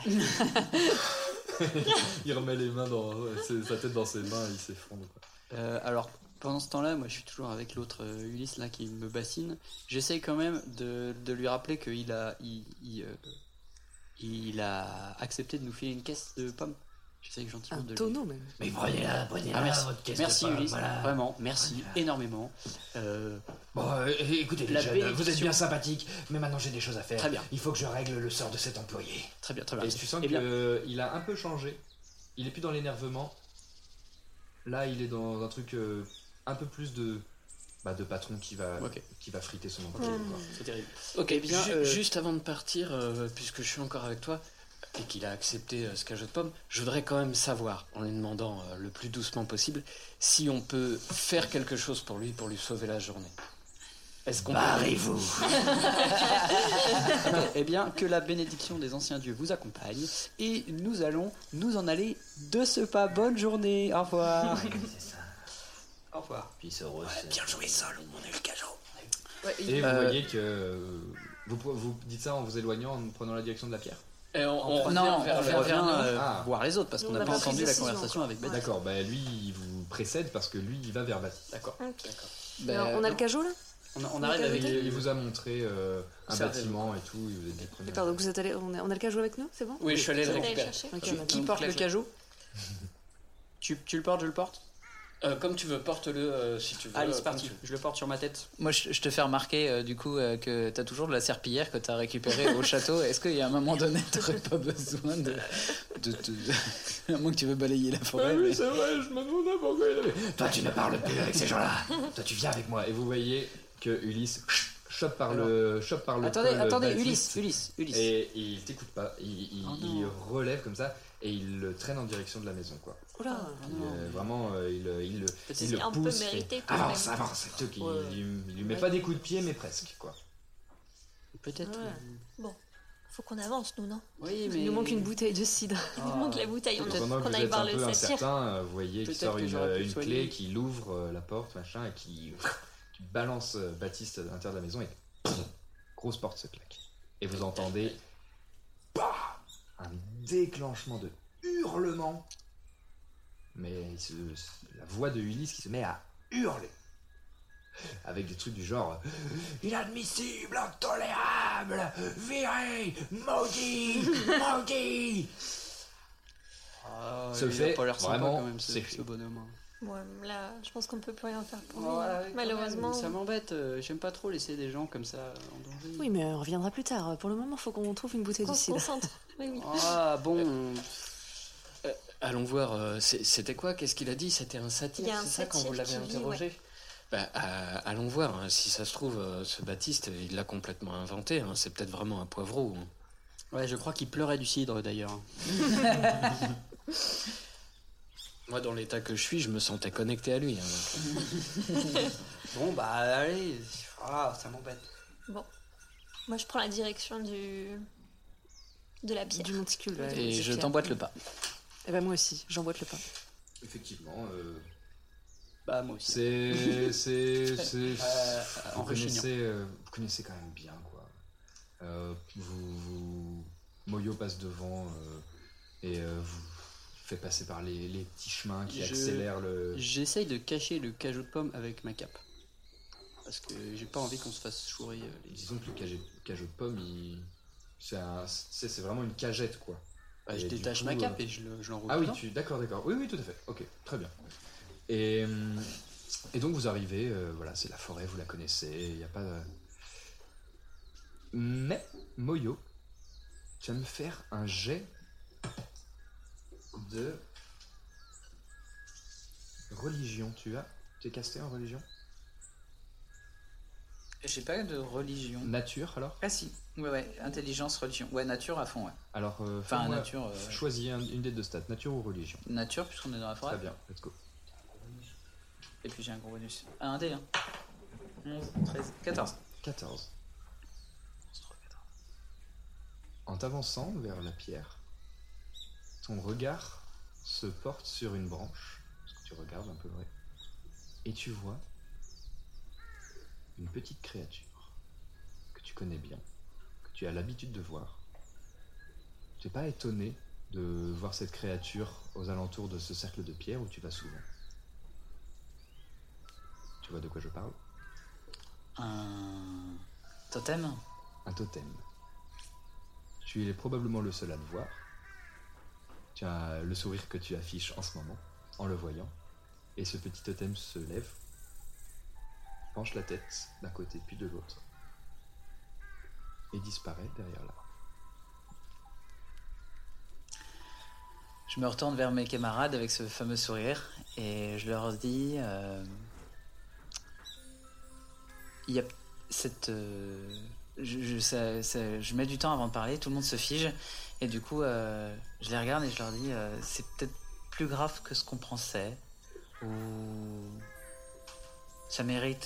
Il remet les mains sa tête dans ses mains et il s'effondre. Alors, pendant ce temps-là, moi je suis toujours avec l'autre Ulysse là qui me bassine. J'essaye quand même de lui rappeler qu'il a accepté de nous filer une caisse de pommes. J'essaye gentiment de tonneau même. Mais prenez-la, merci. votre caisse Merci de pommes, Ulysse, voilà. vraiment, merci énormément. Bon, écoutez les jeunes, vous êtes bien sympathiques, mais maintenant j'ai des choses à faire. Très bien. Il faut que je règle le sort de cet employé. Très bien. Et tu sens qu'il a un peu changé. Il est plus dans l'énervement. Là, il est dans un truc un peu plus de patron qui va friter son employé. C'est terrible. Ok, juste avant de partir, puisque je suis encore avec toi et qu'il a accepté ce cajot de pommes, je voudrais quand même savoir, en lui demandant le plus doucement possible, si on peut faire quelque chose pour lui sauver la journée. Est-ce qu'on Barrez-vous. Eh bien, que la bénédiction des anciens dieux vous accompagne et nous allons nous en aller de ce pas. Bonne journée, au revoir. C'est ça. Au revoir. Puis ce rose. Bien joué, Sol, on est le cajot. Et vous voyez que vous dites ça en vous éloignant, en prenant la direction de la pierre. Et on revient voir les autres parce qu'on n'a pas entendu la conversation avec Baptiste. D'accord, lui il vous précède parce que lui il va vers Baptiste. D'accord. On a le cajot là. On arrive avec il vous a montré un bâtiment et tout. Il vous a dit prenez. D'accord, donc vous êtes allé. On a le cajot avec nous, c'est bon? Oui, je suis allé le récupérer. Qui porte le cajot? Tu le portes, je le porte? Comme tu veux, porte-le si tu veux. Allez, c'est parti, je le porte sur ma tête. Moi, je te fais remarquer du coup que t'as toujours de la serpillière que t'as récupérée au château. Est-ce qu'il y a un moment donné, t'aurais pas besoin à moins que tu veux balayer la forêt. Oui, c'est vrai, je me demandais pourquoi il avait. Toi, tu ne parles plus avec ces gens-là. Toi, tu viens avec moi. Et vous voyez que Ulysse chope par le Attendez, Ulysse. Et il t'écoute pas. Il relève comme ça et il le traîne en direction de la maison, quoi. Oula. Vraiment, il le C'est un peu pousse. mérité. Avance. Il lui met pas des coups de pied, mais presque, quoi. Peut-être. Bon, faut qu'on avance, nous, non? Oui, mais Il nous manque une bouteille de cidre. Il nous manque la bouteille. Pendant que qu'on vous aille êtes voir un le peu satyre. incertain, vous voyez qu'il sort que j'aurais pu une soigner. clé, qui ouvre la porte, machin, et qui balance Baptiste à l'intérieur de la maison et grosse porte se claque. Et vous entendez un déclenchement de hurlement, mais la voix de Ulysse qui se met à hurler avec des trucs du genre inadmissible, intolérable, viré, maudit. Ça il fait a pas l'air sympa vraiment quand même, ce sécher. bonhomme. Ouais, là, je pense qu'on peut plus rien faire pour lui. Voilà, Malheureusement. Ça m'embête, j'aime pas trop laisser des gens comme ça en danger. Oui, mais on reviendra plus tard. Pour le moment, faut qu'on trouve une bouteille de On se cidre. concentre. Oui. Ah bon. Allons voir, c'était quoi? Qu'est-ce qu'il a dit? C'était un satyre, Il y a un c'est ça quand vous satyre l'avez qui vit, interrogé? Allons voir, hein, si ça se trouve, ce Baptiste, il l'a complètement inventé, hein, c'est peut-être vraiment un poivreau. Hein. Ouais, je crois qu'il pleurait du cidre d'ailleurs. Moi, dans l'état que je suis, je me sentais connecté à lui. Hein, Bon, bah allez, ça m'embête. Bon. Moi, je prends la direction de la pierre. Du monticule. Et je t'emboîte le pas. Et ben moi aussi, j'emboîte le pas. Effectivement. Bah moi aussi. Vous connaissez quand même bien, quoi. Moyo passe devant et vous fait passer par les petits chemins qui accélèrent le... J'essaye de cacher le cajou de pomme avec ma cape. Parce que j'ai pas envie qu'on se fasse chourer Disons que le cajou de pomme, c'est vraiment une cagette, quoi. Bah, je détache ma cape et je l'enroule. Ah oui, d'accord. Oui, tout à fait. Ok, très bien. Et donc vous arrivez, voilà, c'est la forêt, vous la connaissez, il n'y a pas de... Mais, Moyo, tu vas me faire un jet de religion. Tu es casté en religion? J'ai pas de religion. Nature, alors? Ah si, ouais, intelligence, religion. Ouais, nature à fond, ouais. Alors, nature... choisis une des deux stats, nature ou religion. Nature, puisqu'on est dans la forêt. Très bien, let's go. Et puis j'ai un gros bonus. Un dé, hein. 11, 13, 14. 14. En t'avançant vers la pierre, ton regard se porte sur une branche, parce que tu regardes un peu vrai, et tu vois une petite créature que tu connais bien, que tu as l'habitude de voir. Tu n'es pas étonné de voir cette créature aux alentours de ce cercle de pierre où tu vas souvent. Tu vois de quoi je parle? Un totem? Un totem. Tu es probablement le seul à le voir. Tu as le sourire que tu affiches en ce moment, en le voyant. Et ce petit totem se lève, penche la tête d'un côté puis de l'autre, et disparaît derrière l'arbre. Je me retourne vers mes camarades avec ce fameux sourire et je leur dis... Il y a cette... je mets du temps avant de parler, tout le monde se fige, et du coup, je les regarde et je leur dis c'est peut-être plus grave que ce qu'on pensait, ou ça mérite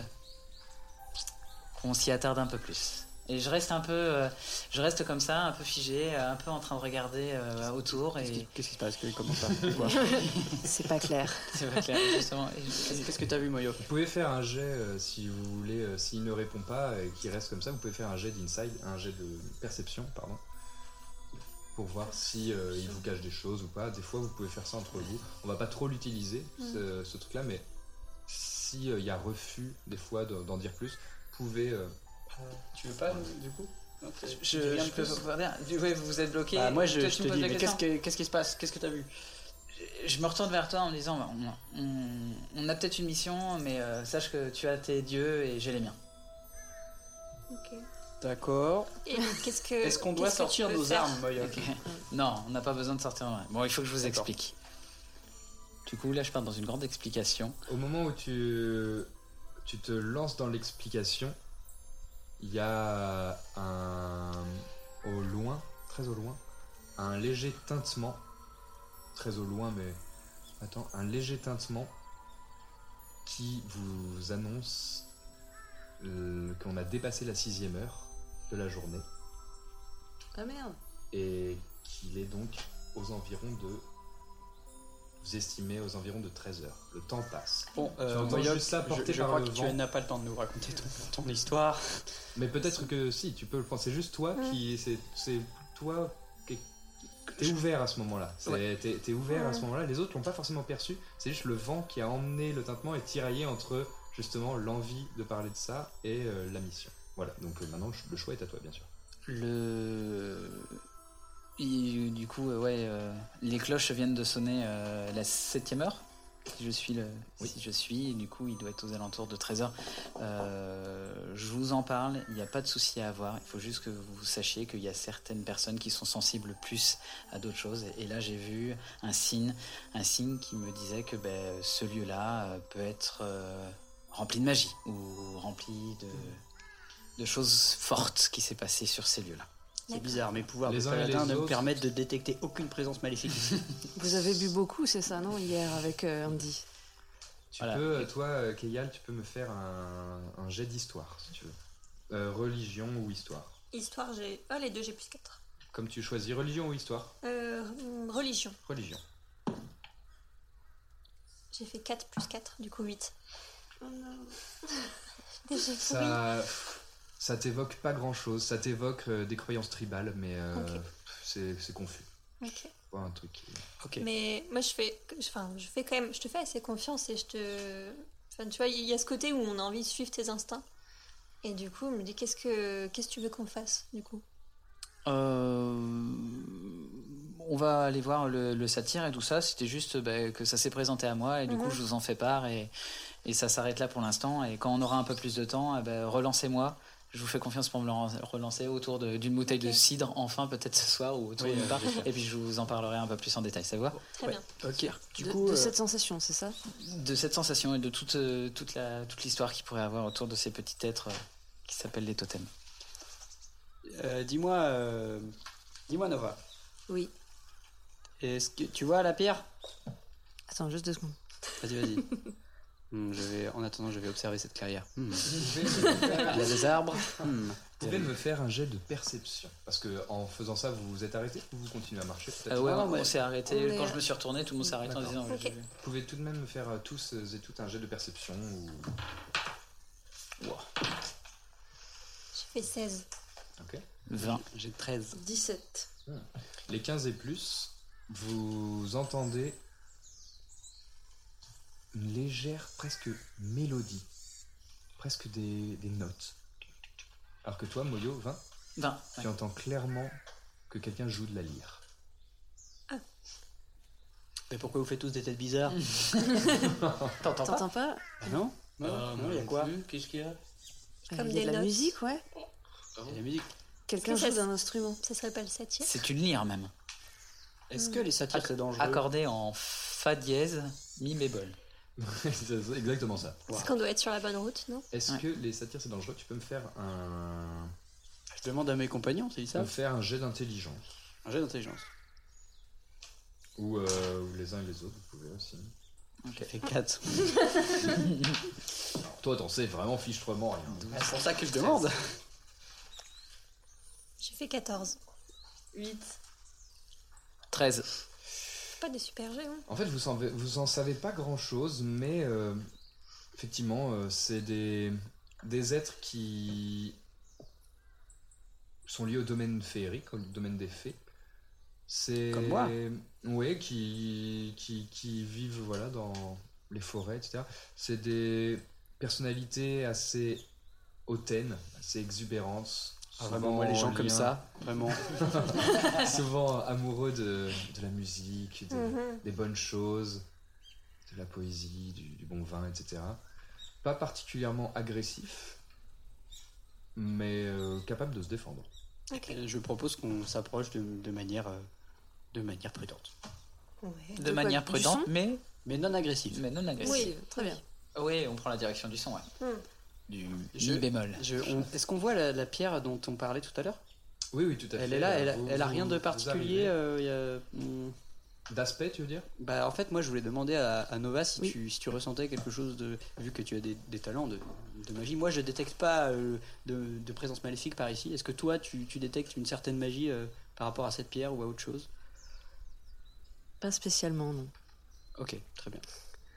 qu'on s'y attarde un peu plus. Et je reste comme ça, un peu figé, un peu en train de regarder autour. Et... Qu'est-ce qui se passe? Comment ça? C'est pas clair. C'est pas clair, justement. Qu'est-ce que t'as vu, Moyo? Vous pouvez faire un jet, si vous voulez, s'il ne répond pas et qu'il reste comme ça, vous pouvez faire un jet d'inside, un jet de perception, pardon, pour voir si il vous cache des choses ou pas. Des fois, vous pouvez faire ça entre vous. On va pas trop l'utiliser, ce truc-là, mais s'il y a refus, des fois, d'en dire plus, vous pouvez... Tu veux pas, du coup? Je peux pas dire. Ouais, vous êtes bloqué. Moi, je te dis, mais qu'est-ce qui se passe? Qu'est-ce que t'as vu? Je me retourne vers toi en me disant, on a peut-être une mission, mais sache que tu as tes dieux et j'ai les miens. Ok. D'accord. Et est-ce qu'on doit sortir nos armes, Moyo? Okay. Non, on n'a pas besoin de sortir nos armes. Bon, il faut que je vous explique. Du coup, là, je pars dans une grande explication. Au moment où tu te lances dans l'explication, il y a au loin, très au loin, un léger tintement, très au loin, mais attends, un léger tintement qui vous annonce qu'on a dépassé la 6e heure de la journée. Ah merde. Et qu'il est donc aux environs de... Vous estimez aux environs de 13 heures. Le temps passe. Bon, tu entends juste ça porté par crois le que vent. tu n'as pas le temps de nous raconter ton histoire. Mais peut-être que si, tu peux le penser. C'est juste toi qui... C'est toi qui... T'es ouvert à ce moment-là. T'es ouvert à ce moment-là. Les autres l'ont pas forcément perçu. C'est juste le vent qui a emmené le tintement et tiraillé entre, justement, l'envie de parler de ça et la mission. Voilà. Donc maintenant, le choix est à toi, bien sûr. Du coup, les cloches viennent de sonner la 7e heure. Si je suis, du coup, il doit être aux alentours de 13h. Je vous en parle, il n'y a pas de souci à avoir. Il faut juste que vous sachiez qu'il y a certaines personnes qui sont sensibles plus à d'autres choses. Et là, j'ai vu un signe qui me disait que ce lieu-là peut être rempli de magie ou rempli de choses fortes qui s'est passé sur ces lieux-là. C'est bizarre, mes pouvoirs de paladin ne me permettent de détecter aucune présence maléfique. Vous avez bu beaucoup, c'est ça, non, hier avec Andy? Tu peux, toi, Keyal, tu peux me faire un jet d'histoire, si tu veux. Religion ou histoire? Histoire, j'ai... les deux, j'ai plus 4. Comme tu choisis, religion ou histoire? Religion. Religion. J'ai fait 4 plus 4, du coup 8. Oh non. Ça t'évoque pas grand-chose. Ça t'évoque des croyances tribales, mais c'est confus. Ok. Pas un truc qui... Mais moi je te fais assez confiance et tu vois, il y a ce côté où on a envie de suivre tes instincts. Et du coup, on me dit qu'est-ce que tu veux qu'on fasse, du coup? On va aller voir le satyre et tout ça. C'était juste que ça s'est présenté à moi et du coup je vous en fais part et ça s'arrête là pour l'instant. Et quand on aura un peu plus de temps, relancez-moi. Je vous fais confiance pour me relancer autour d'une bouteille de cidre, enfin peut-être ce soir ou autour d'une part. Et puis je vous en parlerai un peu plus en détail, ça va? Très bien. Ok. De cette sensation, c'est ça? De cette sensation et de toute l'histoire qu'il pourrait avoir autour de ces petits êtres qui s'appellent les totems. Dis-moi Nova. Oui. Est-ce que tu vois la pierre? Attends, juste 2 secondes. Vas-y. En attendant, je vais observer cette clairière. Il y a des arbres. Vous pouvez me faire un jet de perception. Parce que en faisant ça, vous vous êtes arrêté ou vous continuez à marcher? On s'est arrêté. Quand je me suis retourné, tout le monde s'est arrêté en disant... Vous pouvez tout de même me faire tous et toutes un jet de perception ou... Wow. J'ai fait 16. Ok. 20. J'ai 13. 17. Les 15 et plus, vous entendez une légère, presque mélodie, presque des notes. Alors que toi, Moyo, 20, tu entends clairement que quelqu'un joue de la lyre. Ah. Mais pourquoi vous faites tous des têtes bizarres? T'entends pas? Ah non, il y a quoi? Qu'est-ce qu'il y a? Comme il y a des de la notes. musique, ouais. Il y a la musique. Quelqu'un joue d'un instrument. Ça serait pas le satyre? C'est une lyre même. Est-ce que les satyres c'est dangereux? Accordé en fa dièse, mi bémol. C'est exactement ça. Est-ce qu'on doit être sur la bonne route, non? Est-ce que les satyres c'est dangereux? Tu peux me faire un... Je demande à mes compagnons s'ils savent. Tu peux me faire un jet d'intelligence. Un jet d'intelligence. Ou les uns et les autres, vous pouvez aussi. Ok. J'ai fait 4. Toi, t'en sais vraiment fichtrement rien. C'est pour ça que je demande. J'ai fait 14. 8. 13. Pas des super jets, hein. En fait, vous en savez pas grand-chose, mais effectivement, c'est des êtres qui sont liés au domaine féerique, au domaine des fées. C'est... Comme moi. Oui, qui vivent voilà, dans les forêts, etc. C'est des personnalités assez hautaines, assez exubérantes. Ah, vraiment, moi, les gens comme ça, vraiment. Souvent amoureux de la musique, des bonnes choses, de la poésie, du bon vin, etc. Pas particulièrement agressifs, mais capables de se défendre. Okay. Je propose qu'on s'approche de manière prudente. Ouais. De manière prudente, mais non agressive. Mais non agressive. Oui, très bien. Oui, on prend la direction du son, ouais. Du mi bémol. Est-ce qu'on voit la pierre dont on parlait tout à l'heure? Oui, tout à fait. Elle est là, elle a rien de particulier. D'aspect, tu veux dire? Bah, en fait, moi, je voulais demander à Nova si tu ressentais quelque chose de... Vu que tu as des talents de magie. Moi, je détecte pas de présence maléfique par ici. Est-ce que toi, tu détectes une certaine magie par rapport à cette pierre ou à autre chose? Pas spécialement, non. Ok, très bien.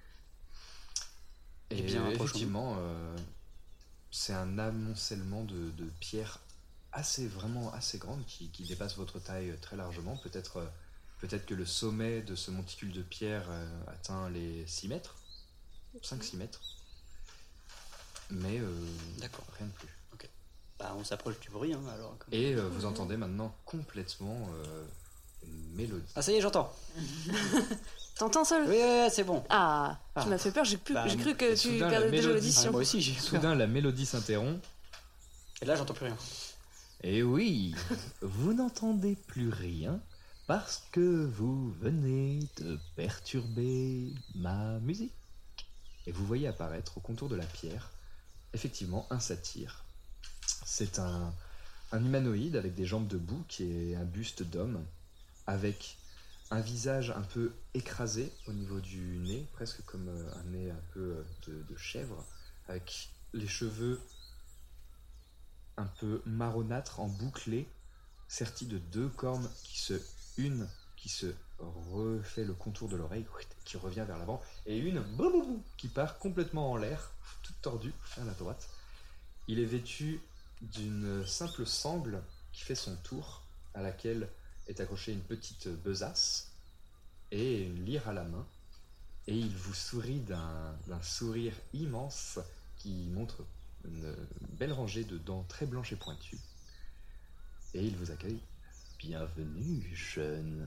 Et bien, effectivement, c'est un amoncellement de pierres vraiment assez grandes qui dépassent votre taille très largement. Peut-être que le sommet de ce monticule de pierre atteint les 6 mètres, 5-6 mètres. Mais d'accord, rien de plus. Ok. Bah, on s'approche du bruit, hein, alors. Et vous entendez maintenant complètement une mélodie. Ah, ça y est, j'entends. T'entends ça? Oui, c'est bon. Tu m'as fait peur, j'ai cru que tu perdais déjà l'audition. Moi aussi, Soudain, la mélodie s'interrompt. Et là, j'entends plus rien. Et oui, vous n'entendez plus rien parce que vous venez de perturber ma musique. Et vous voyez apparaître au contour de la pierre, effectivement, un satyre. C'est un humanoïde avec des jambes debout qui est un buste d'homme, avec un visage un peu écrasé au niveau du nez, presque comme un nez un peu de chèvre, avec les cheveux un peu marronâtres en bouclés sertie de 2 cornes une qui se refait le contour de l'oreille, qui revient vers l'avant, et une qui part complètement en l'air, toute tordue, à la droite. Il est vêtu d'une simple sangle qui fait son tour, à laquelle est accrochée une petite besace et une lyre à la main. Et il vous sourit d'un sourire immense qui montre une belle rangée de dents très blanches et pointues. Et il vous accueille. Bienvenue, jeune.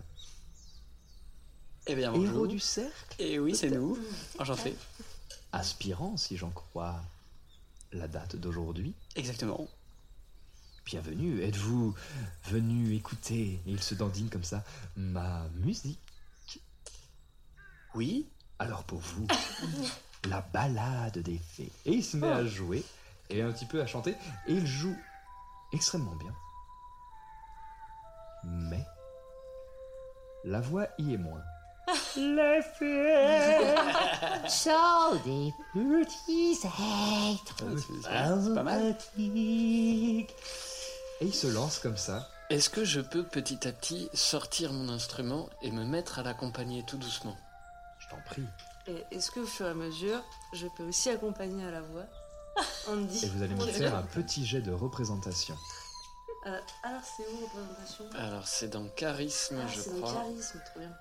Eh bien, bonjour. Héros du cercle. Et oui, c'est nous. Enchanté. Aspirant, si j'en crois la date d'aujourd'hui. Exactement. Bienvenue. Êtes-vous venu écouter, et il se dandine comme ça, ma musique? Oui. Alors pour vous, la ballade des fées. Et il se met à jouer, et un petit peu à chanter, et il joue extrêmement bien. Mais la voix y est moins. Les fées sont des petits êtres C'est pas mal. Et il se lance comme ça. Est-ce que je peux petit à petit sortir mon instrument et me mettre à l'accompagner tout doucement? Je t'en prie. Et est-ce que au fur et à mesure, je peux aussi accompagner à la voix Andy? Et vous allez me faire un petit jet de représentation. Alors c'est où représentation? Alors c'est dans charisme, je c'est crois. dans charisme, trop bien.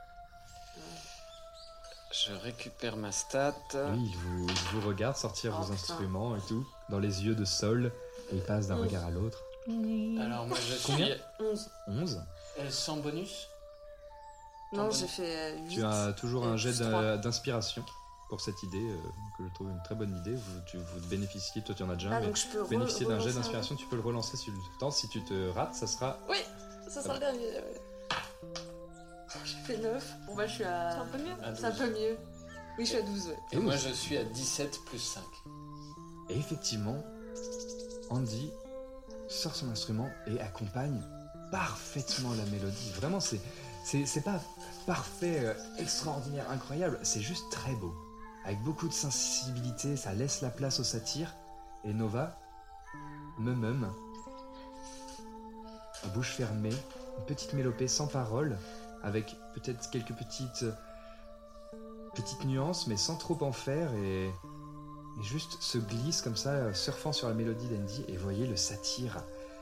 Je récupère ma stat. Oui, il vous regarde sortir vos putain. instruments et tout, dans les yeux de Sol, et il passe d'un regard à l'autre. Alors moi je suis... Combien 11. 11. Sans bonus? Non, j'ai fait 8. Tu as toujours un jet 3. d'inspiration pour cette idée, que je trouve une très bonne idée. Vous bénéficiez, toi tu en as déjà, Ah, mais donc je peux bénéficier d'un jet relancer d'inspiration, tu peux le relancer sur le temps. Si tu te rates, ça sera... Oui, ça sera le dernier. Ouais. J'ai fait 9. Bon bah je suis à... C'est un peu mieux. C'est un peu mieux. Oui, je suis à 12, ouais. Et moi je suis à 17 plus 5. Et effectivement, Andy sort son instrument et accompagne parfaitement la mélodie. Vraiment, c'est pas parfait, extraordinaire, incroyable, c'est juste très beau. Avec beaucoup de sensibilité, ça laisse la place aux satires. Et Nova, à bouche fermée, une petite mélopée sans parole, avec peut-être quelques petites nuances, mais sans trop en faire, et juste se glisse comme ça, surfant sur la mélodie d'Andy, et voyez le satyre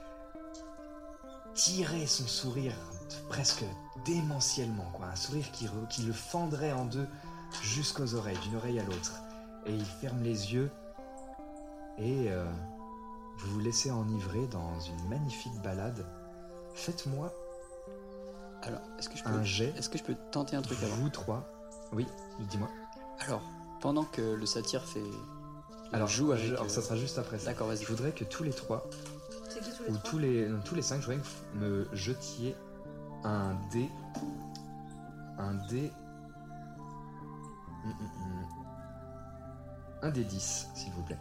tirer son sourire presque démentiellement, quoi. Un sourire qui le fendrait en deux jusqu'aux oreilles, d'une oreille à l'autre. Et il ferme les yeux, et vous vous laissez enivrer dans une magnifique ballade. Faites-moi Alors, est-ce que je peux tenter un truc avant? Vous trois. Oui, dis-moi. Alors, pendant que le satyre fait... Alors, joue avec... alors ça sera juste après ça. D'accord, vas-y. Je voudrais que tous les trois, C'est qui tous les ou trois tous les 5, je voudrais que vous me jetiez un dé. Un dé 10, s'il vous plaît.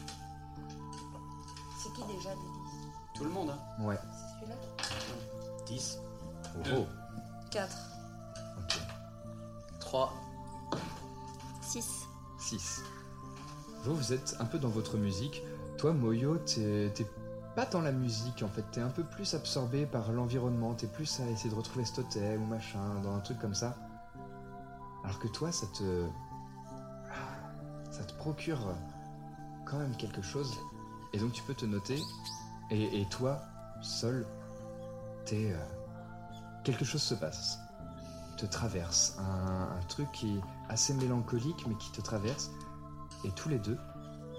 C'est qui déjà des 10? Tout le monde, hein? Ouais. C'est celui-là? 10. Oh. 4. Ok. 3. 6. 6. Vous êtes un peu dans votre musique. Toi, Moyo, t'es pas dans la musique, en fait. T'es un peu plus absorbé par l'environnement. T'es plus à essayer de retrouver cet hôtel ou machin, dans un truc comme ça. Alors que toi, ça te procure quand même quelque chose. Et donc, tu peux te noter. Et toi, Sol, quelque chose se passe. Te traverse. Un truc qui est assez mélancolique, mais qui te traverse. Et tous les deux,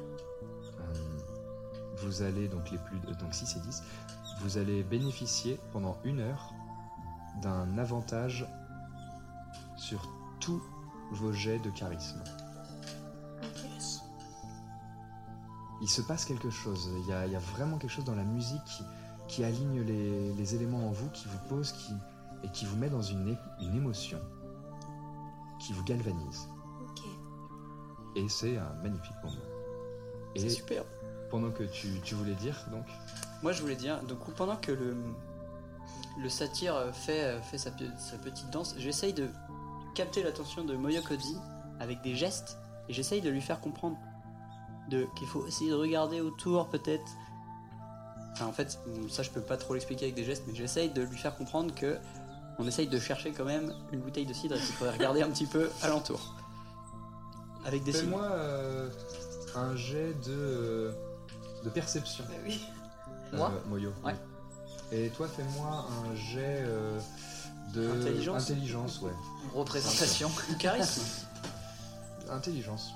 vous allez, donc 6 et 10, vous allez bénéficier pendant 1 heure d'un avantage sur tous vos jets de charisme. Yes. Il se passe quelque chose, il y a vraiment quelque chose dans la musique qui aligne les éléments en vous, qui vous pose, et qui vous met dans une émotion, qui vous galvanise. Ok. Et c'est un magnifique moment. C'est super. Pendant que tu voulais dire, donc... Moi, je voulais dire, du coup, pendant que le satyre fait sa petite danse, j'essaye de capter l'attention de Moyokodzi avec des gestes, et j'essaye de lui faire comprendre qu'il faut essayer de regarder autour, peut-être, Enfin, en fait, ça je peux pas trop l'expliquer avec des gestes, mais j'essaye de lui faire comprendre que on essaye de chercher quand même une bouteille de cidre et qu'il faudrait regarder un petit peu alentour. Avec des signes. Fais-moi un jet de perception. Oui. Moi Moyo. Ouais. Et toi, fais-moi un jet de intelligence, ouais. Représentation. Charisme. Intelligence.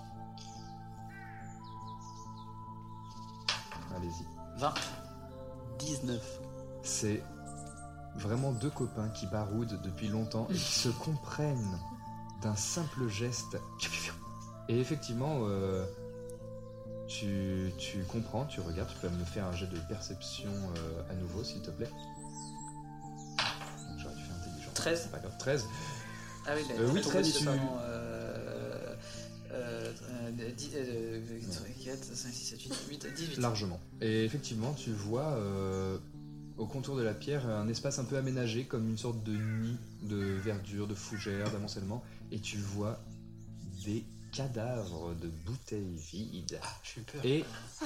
Allez-y. 20. 19. C'est vraiment deux copains qui baroudent depuis longtemps et qui se comprennent d'un simple geste. Et effectivement, tu comprends, tu regardes, tu peux me faire un jet de perception à nouveau, s'il te plaît. Donc, j'aurais dû faire intelligence. 13. C'est pas grave, 13. Ah oui, oui, 13, tu... 4, 5, 6, 7, 8, 18. Largement. Et effectivement, tu vois au contour de la pierre un espace un peu aménagé, comme une sorte de nid de verdure, de fougères, d'amoncellement. Et tu vois des cadavres de bouteilles vides. Ah, j'ai eu peur. Et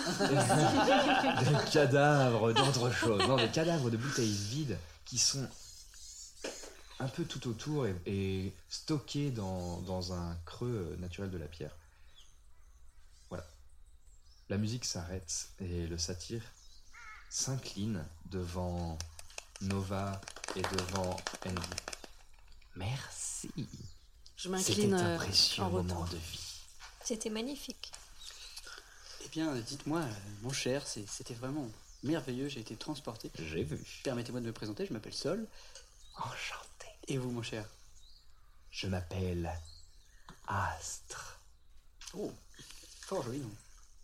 des cadavres d'autre chose. Non, des cadavres de bouteilles vides qui sont un peu tout autour et stockés dans un creux naturel de la pierre. Voilà. La musique s'arrête et le satyre s'incline devant Nova et devant Andy. Merci. Je m'incline C'était un précieux en moment retour. de vie. C'était magnifique. Eh bien, dites-moi, mon cher, c'était vraiment merveilleux, j'ai été transporté. J'ai vu. Permettez-moi de me présenter, je m'appelle Sol. Enchanté. Et vous, mon cher? Je m'appelle Astre. Oh, fort joli nom.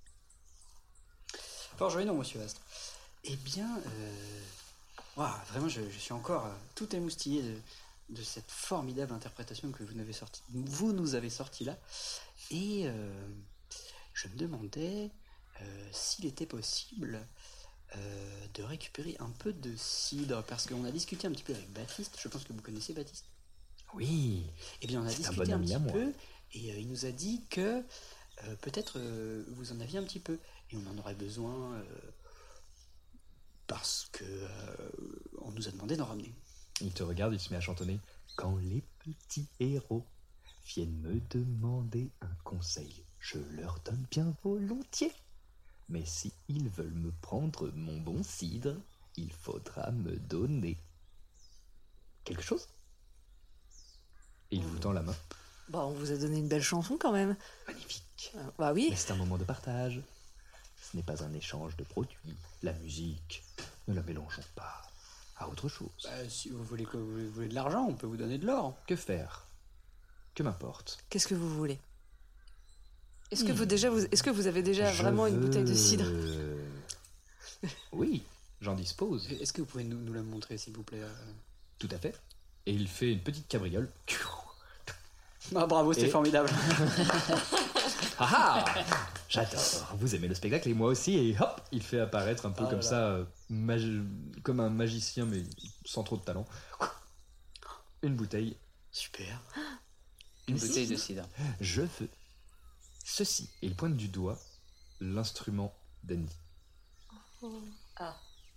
Fort joli nom, monsieur Astre. Eh bien, vraiment, je suis encore tout émoustillé de cette formidable interprétation que vous nous avez sortie là. Et je me demandais s'il était possible de récupérer un peu de cidre, parce qu'on a discuté un petit peu avec Baptiste. Je pense que vous connaissez Baptiste. Oui. Eh bien, on a discuté un petit peu, et il nous a dit que peut-être vous en aviez un petit peu, et on en aurait besoin parce que on nous a demandé d'en ramener. Il te regarde, il se met à chantonner. Quand les petits héros viennent me demander un conseil, je leur donne bien volontiers. Mais si ils veulent me prendre mon bon cidre, il faudra me donner quelque chose. Et il vous tend la main. Bah, on vous a donné une belle chanson quand même. Magnifique. Bah oui. Mais c'est un moment de partage. Ce n'est pas un échange de produits. La musique, ne la mélangeons pas à autre chose. Bah, si vous voulez de l'argent, on peut vous donner de l'or. Que faire? Que m'importe. Qu'est-ce que vous voulez? Est-ce que vous avez déjà vraiment une bouteille de cidre? Oui, j'en dispose. Est-ce que vous pouvez nous la montrer, s'il vous plaît? Tout à fait. Et il fait une petite cabriole. Ah, bravo, c'était formidable. Ah ah, j'adore. Vous aimez le spectacle et moi aussi. Et hop, il fait apparaître un peu comme ça, comme un magicien, mais sans trop de talent. Une bouteille. Super. Une bouteille de cidre. Je veux ceci. Et il pointe du doigt l'instrument d'Andy. Ah.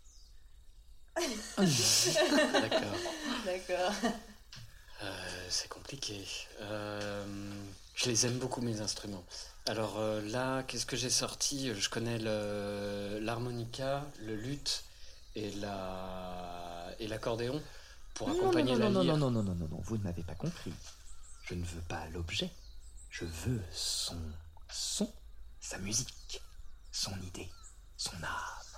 D'accord. C'est compliqué. Je les aime beaucoup, mes instruments. Alors là, qu'est-ce que j'ai sorti? Je connais l'harmonica, le luth et l'accordéon pour accompagner la lyre. Non, vous ne m'avez pas compris. Je ne veux pas l'objet. Je veux son son, sa musique, son idée, son âme.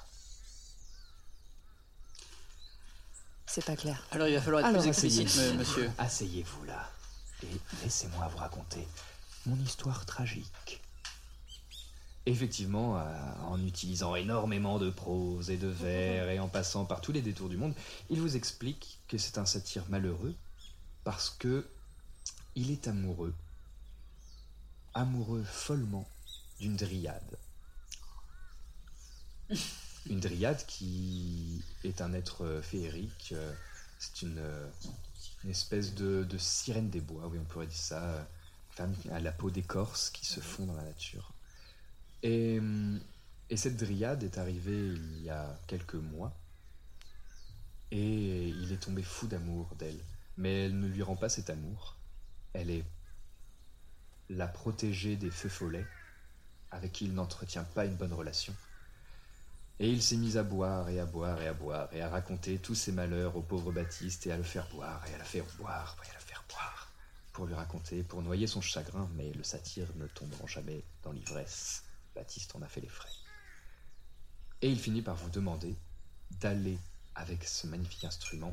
C'est pas clair. Alors il va falloir être plus explicite, monsieur. Asseyez-vous là et laissez-moi vous raconter mon histoire tragique. Effectivement, en utilisant énormément de prose et de vers et en passant par tous les détours du monde, il vous explique que c'est un satyre malheureux parce que il est amoureux follement d'une dryade. Une dryade qui est un être féerique, c'est une espèce de sirène des bois, oui on pourrait dire ça, femme à la peau d'écorce qui se fond dans la nature. Et Et cette dryade est arrivée il y a quelques mois, et il est tombé fou d'amour d'elle. Mais elle ne lui rend pas cet amour. Elle est la protégée des feux follets, avec qui il n'entretient pas une bonne relation. Et il s'est mis à boire et à boire et à boire, et à raconter tous ses malheurs au pauvre Baptiste, et à le faire boire, et à la faire boire, et à la faire boire, pour lui raconter, pour noyer son chagrin, mais le satyre ne tombant jamais dans l'ivresse. Baptiste en a fait les frais. Et il finit par vous demander d'aller, avec ce magnifique instrument,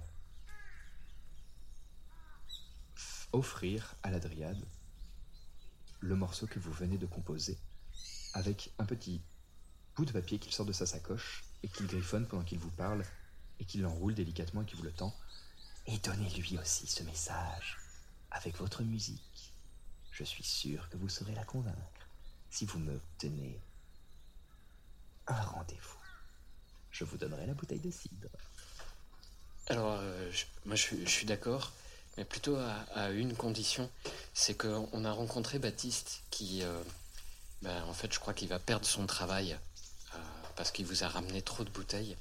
offrir à la dryade le morceau que vous venez de composer, avec un petit bout de papier qu'il sort de sa sacoche et qu'il griffonne pendant qu'il vous parle et qu'il l'enroule délicatement et qu'il vous le tend. Et donnez-lui aussi ce message avec votre musique. Je suis sûr que vous saurez la convaincre si vous me tenez un rendez-vous. Je vous donnerai la bouteille de cidre. Alors, moi je suis d'accord, mais plutôt à une condition, c'est qu'on a rencontré Baptiste qui, en fait, je crois qu'il va perdre son travail parce qu'il vous a ramené trop de bouteilles.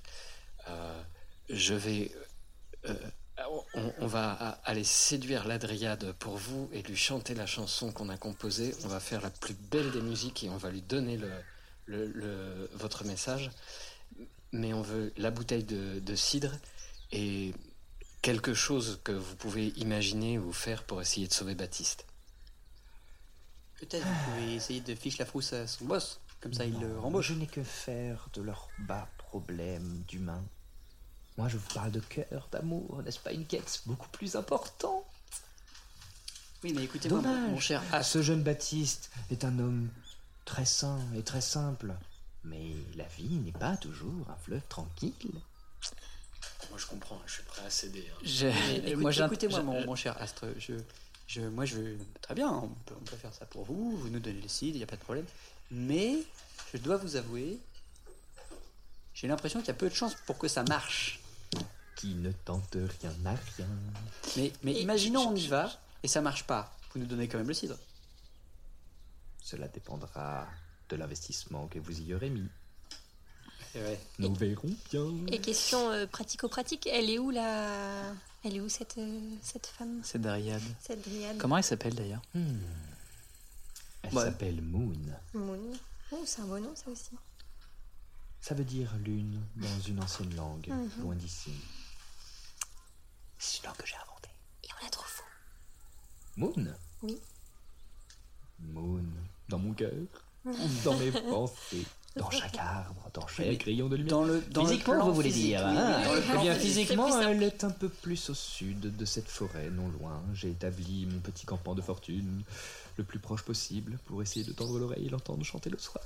On va aller séduire la dryade pour vous et lui chanter la chanson qu'on a composée. On va faire la plus belle des musiques et on va lui donner votre message. Mais on veut la bouteille de cidre et quelque chose que vous pouvez imaginer ou faire pour essayer de sauver Baptiste. Peut-être vous pouvez essayer de ficher la frousse à son boss, comme ça il le rembauche. Je n'ai que faire de leurs bas problèmes d'humains. Moi je vous parle de cœur, d'amour, n'est-ce pas une quête beaucoup plus importante? Oui, mais écoutez-moi, mon cher Ce jeune Baptiste est un homme très sain et très simple. Mais la vie n'est pas toujours un fleuve tranquille. Moi je comprends, je suis prêt à céder. Écoutez-moi, mon cher Astre, moi je veux très bien, on peut faire ça pour vous, vous nous donnez le cidre, il n'y a pas de problème. Mais je dois vous avouer, j'ai l'impression qu'il y a peu de chances pour que ça marche. Qui ne tente rien n'a rien. Mais imaginons on y va et ça marche pas. Vous nous donnez quand même le cidre. Cela dépendra de l'investissement que vous y aurez mis. Ouais. Nous verrons bien. Et question pratico-pratique, elle est où cette femme? Cette dryade. Cette dryade. Comment elle s'appelle d'ailleurs? Elle s'appelle Moon. Moon. Oh, c'est un beau nom ça aussi. Ça veut dire lune dans une ancienne langue, loin d'ici. C'est une langue que j'ai inventée. Et on la trouve fou. Moon? Oui. Moon, dans mon cœur, dans mes pensées, dans chaque arbre, dans chaque rayon de lumière. Physiquement, vous voulez dire Eh bien, physiquement, elle est un peu plus au sud de cette forêt, non loin. J'ai établi mon petit campement de fortune le plus proche possible pour essayer de tendre l'oreille et l'entendre chanter le soir.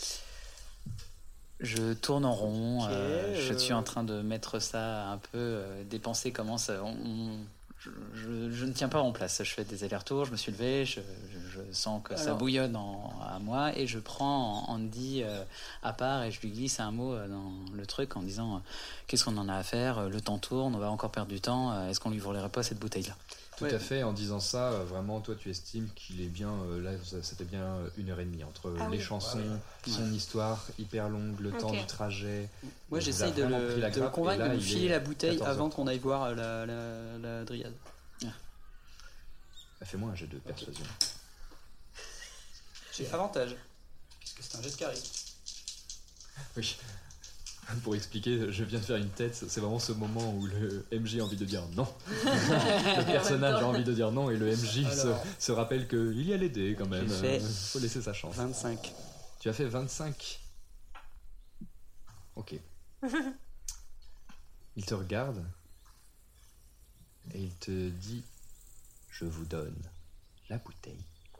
Je tourne en rond, je suis en train de mettre ça un peu, des pensées commencent, je ne tiens pas en place, je fais des allers-retours, je me suis levé, je sens que ça bouillonne à moi et je prends Andy à part et je lui glisse un mot dans le truc en disant qu'est-ce qu'on en a à faire, le temps tourne, on va encore perdre du temps, est-ce qu'on lui volerait pas cette bouteille-là? Tout à fait, en disant ça, vraiment, toi tu estimes qu'il est bien, là c'était bien 1h30 entre les chansons, son histoire hyper longue, le temps du trajet. Moi j'essaye de le convaincre de nous filer la bouteille avant qu'on aille voir la dryade. Fais-moi un jet de persuasion. J'ai avantage, puisque c'est un jet de charisme. Oui. Pour expliquer, je viens de faire une tête, c'est vraiment ce moment où le MJ a envie de dire non. Le personnage a envie de dire non et le MJ se rappelle qu'il y a les dés quand même. Il faut laisser sa chance. 25. Tu as fait 25. Ok. Il te regarde et il te dit: je vous donne la bouteille.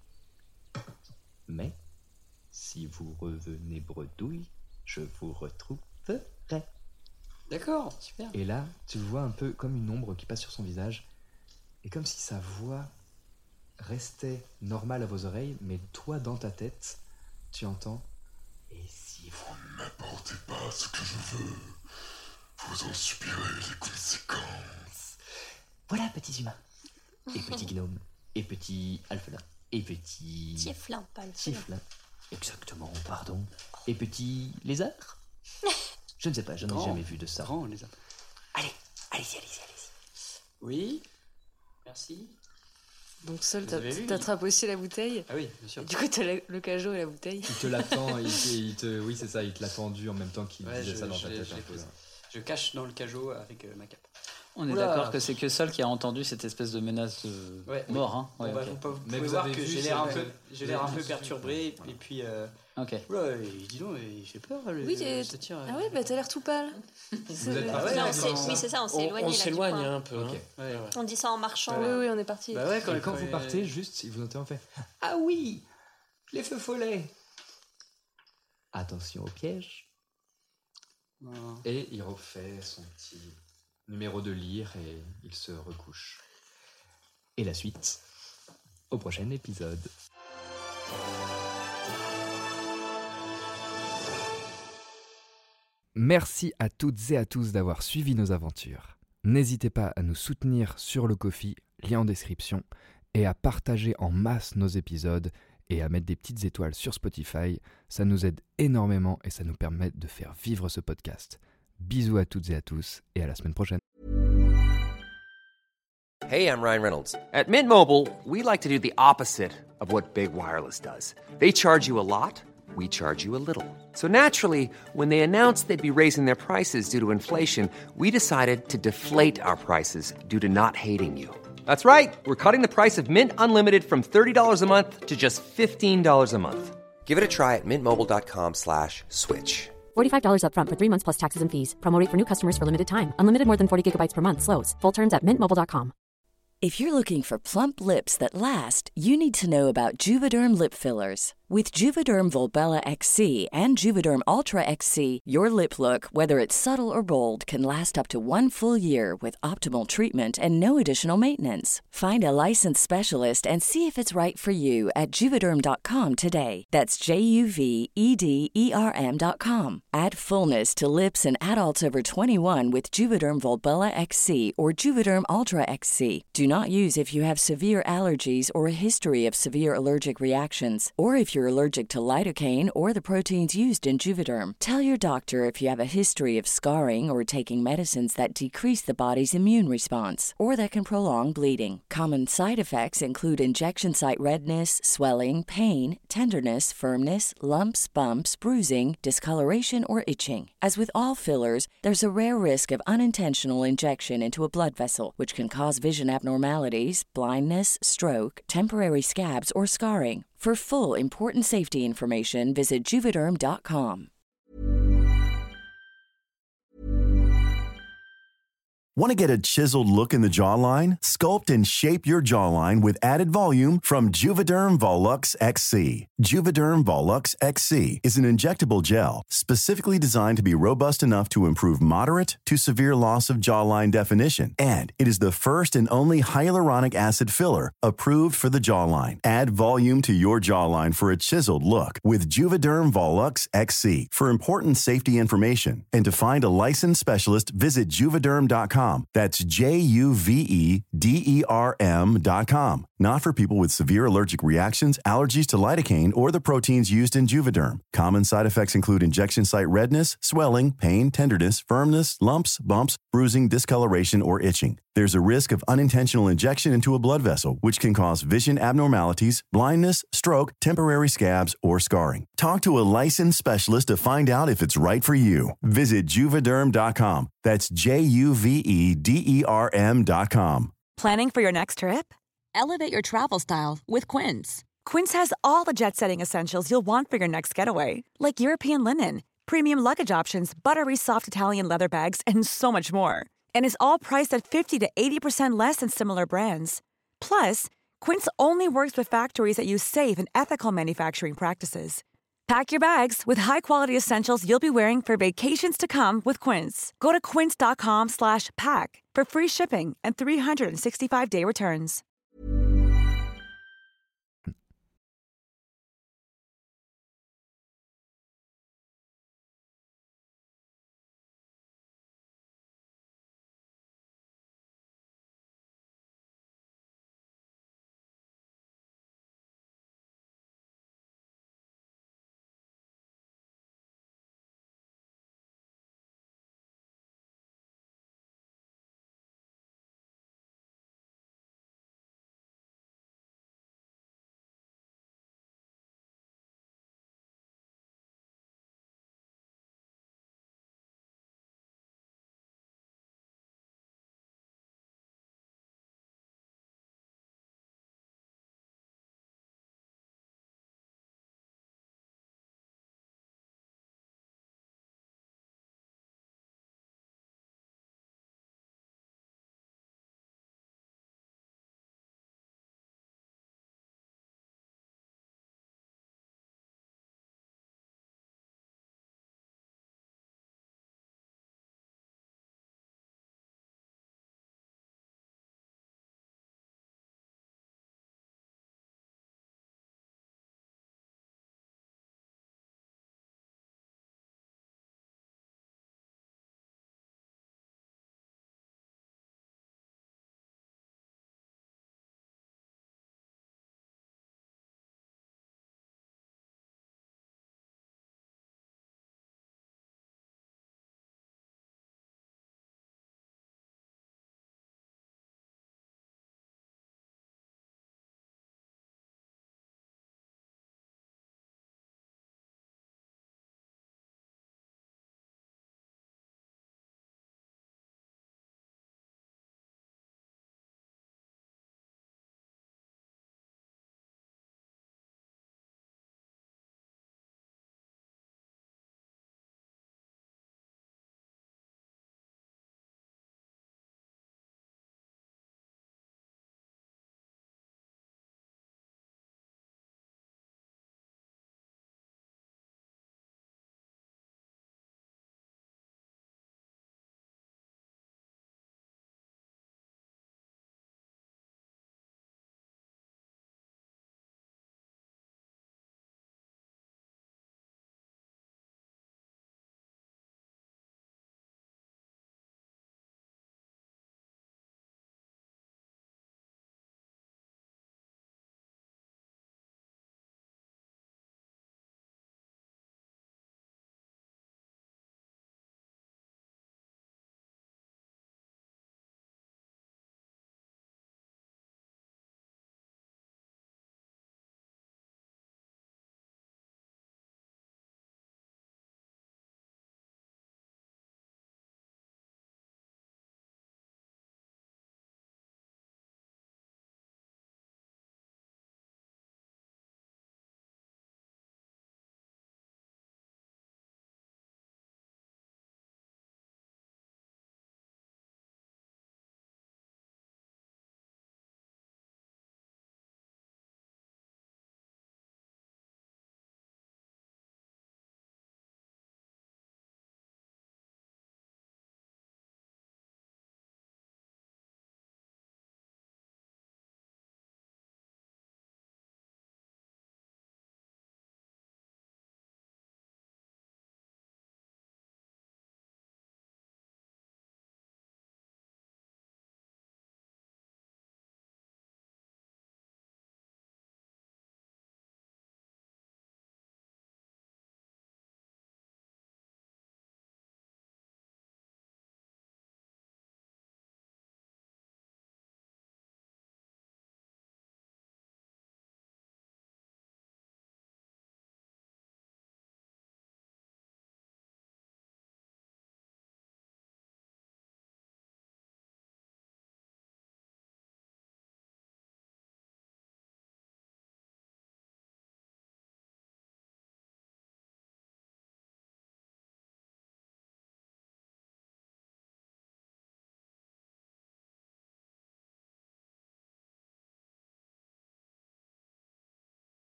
Mais si vous revenez bredouille, je vous retrouve. D'accord, super. Et là, tu vois un peu comme une ombre qui passe sur son visage, et comme si sa voix restait normale à vos oreilles, mais toi, dans ta tête, tu entends: et si vous ne m'apportez pas ce que je veux, vous en subirez les conséquences. Voilà, petits humains, et petits gnomes, et petits alphelins, et petits... Tieflin, pas Tieflin. Exactement, pardon. Et petit lézard? Je ne sais pas, je n'en ai jamais vu de ça. Grand lézard. Allez-y. Oui. Merci. Donc Sol, Vous avez vu, t'attrapes aussi la bouteille. Ah oui, bien sûr. Du coup, t'as le cajot et la bouteille. Il te l'attend, oui c'est ça, il te l'a tendu en même temps qu'il disait ça dans ta tête un peu. Je cache dans le cajot avec ma cape. On est d'accord que c'est que Sol qui a entendu cette espèce de menace de mort. Hein. Ouais, vous pouvez voir que j'ai l'air un peu perturbé et puis. Ok. Oula, dis donc, j'ai peur. Oui, ah oui, bah t'as l'air tout pâle. Oui, c'est ça, on s'est éloigné. On s'éloigne un peu. Ok. Hein. On dit ça en marchant. Oui, on est parti. Bah ouais, quand vous partez, juste, il vous entend en fait. Ah oui, les feux follets. Attention au piège. Et il refait son petit numéro de lyre et il se recouche. Et la suite, au prochain épisode. Merci à toutes et à tous d'avoir suivi nos aventures. N'hésitez pas à nous soutenir sur le Ko-fi, lien en description, et à partager en masse nos épisodes et à mettre des petites étoiles sur Spotify. Ça nous aide énormément et ça nous permet de faire vivre ce podcast. Bisous à toutes et à tous et à la semaine prochaine. Hey, I'm Ryan Reynolds. At Mint Mobile, we like to do the opposite of what Big Wireless does. They charge you a lot. We charge you a little. So naturally, when they announced they'd be raising their prices due to inflation, we decided to deflate our prices due to not hating you. That's right. We're cutting the price of Mint Unlimited from $30 a month to just $15 a month. Give it a try at mintmobile.com/switch. $45 up front for 3 months plus taxes and fees. Promo rate for new customers for limited time. Unlimited more than 40 gigabytes per month. Slows full terms at mintmobile.com. If you're looking for plump lips that last, you need to know about Juvederm lip fillers. With Juvederm Volbella XC and Juvederm Ultra XC, your lip look, whether it's subtle or bold, can last up to 1 full year with optimal treatment and no additional maintenance. Find a licensed specialist and see if it's right for you at Juvederm.com today. That's JUVEDERM.com. Add fullness to lips in adults over 21 with Juvederm Volbella XC or Juvederm Ultra XC. Do not use if you have severe allergies or a history of severe allergic reactions, or if you're allergic to lidocaine or the proteins used in Juvederm. Tell your doctor if you have a history of scarring or taking medicines that decrease the body's immune response or that can prolong bleeding. Common side effects include injection site redness, swelling, pain, tenderness, firmness, lumps, bumps, bruising, discoloration, or itching. As with all fillers, there's a rare risk of unintentional injection into a blood vessel, which can cause vision abnormalities, blindness, stroke, temporary scabs, or scarring. For full important safety information, visit Juvederm.com. Want to get a chiseled look in the jawline? Sculpt and shape your jawline with added volume from Juvederm Volux XC. Juvederm Volux XC is an injectable gel specifically designed to be robust enough to improve moderate to severe loss of jawline definition. And it is the first and only hyaluronic acid filler approved for the jawline. Add volume to your jawline for a chiseled look with Juvederm Volux XC. For important safety information and to find a licensed specialist, visit Juvederm.com. That's JUVEDERM.com. Not for people with severe allergic reactions, allergies to lidocaine, or the proteins used in Juvederm. Common side effects include injection site redness, swelling, pain, tenderness, firmness, lumps, bumps, bruising, discoloration, or itching. There's a risk of unintentional injection into a blood vessel, which can cause vision abnormalities, blindness, stroke, temporary scabs, or scarring. Talk to a licensed specialist to find out if it's right for you. Visit Juvederm.com. That's JUVEDERM.com. Planning for your next trip? Elevate your travel style with Quince. Quince has all the jet-setting essentials you'll want for your next getaway, like European linen, premium luggage options, buttery soft Italian leather bags, and so much more. And is all priced at 50 to 80% less than similar brands. Plus, Quince only works with factories that use safe and ethical manufacturing practices. Pack your bags with high-quality essentials you'll be wearing for vacations to come with Quince. Go to quince.com/pack for free shipping and 365-day returns.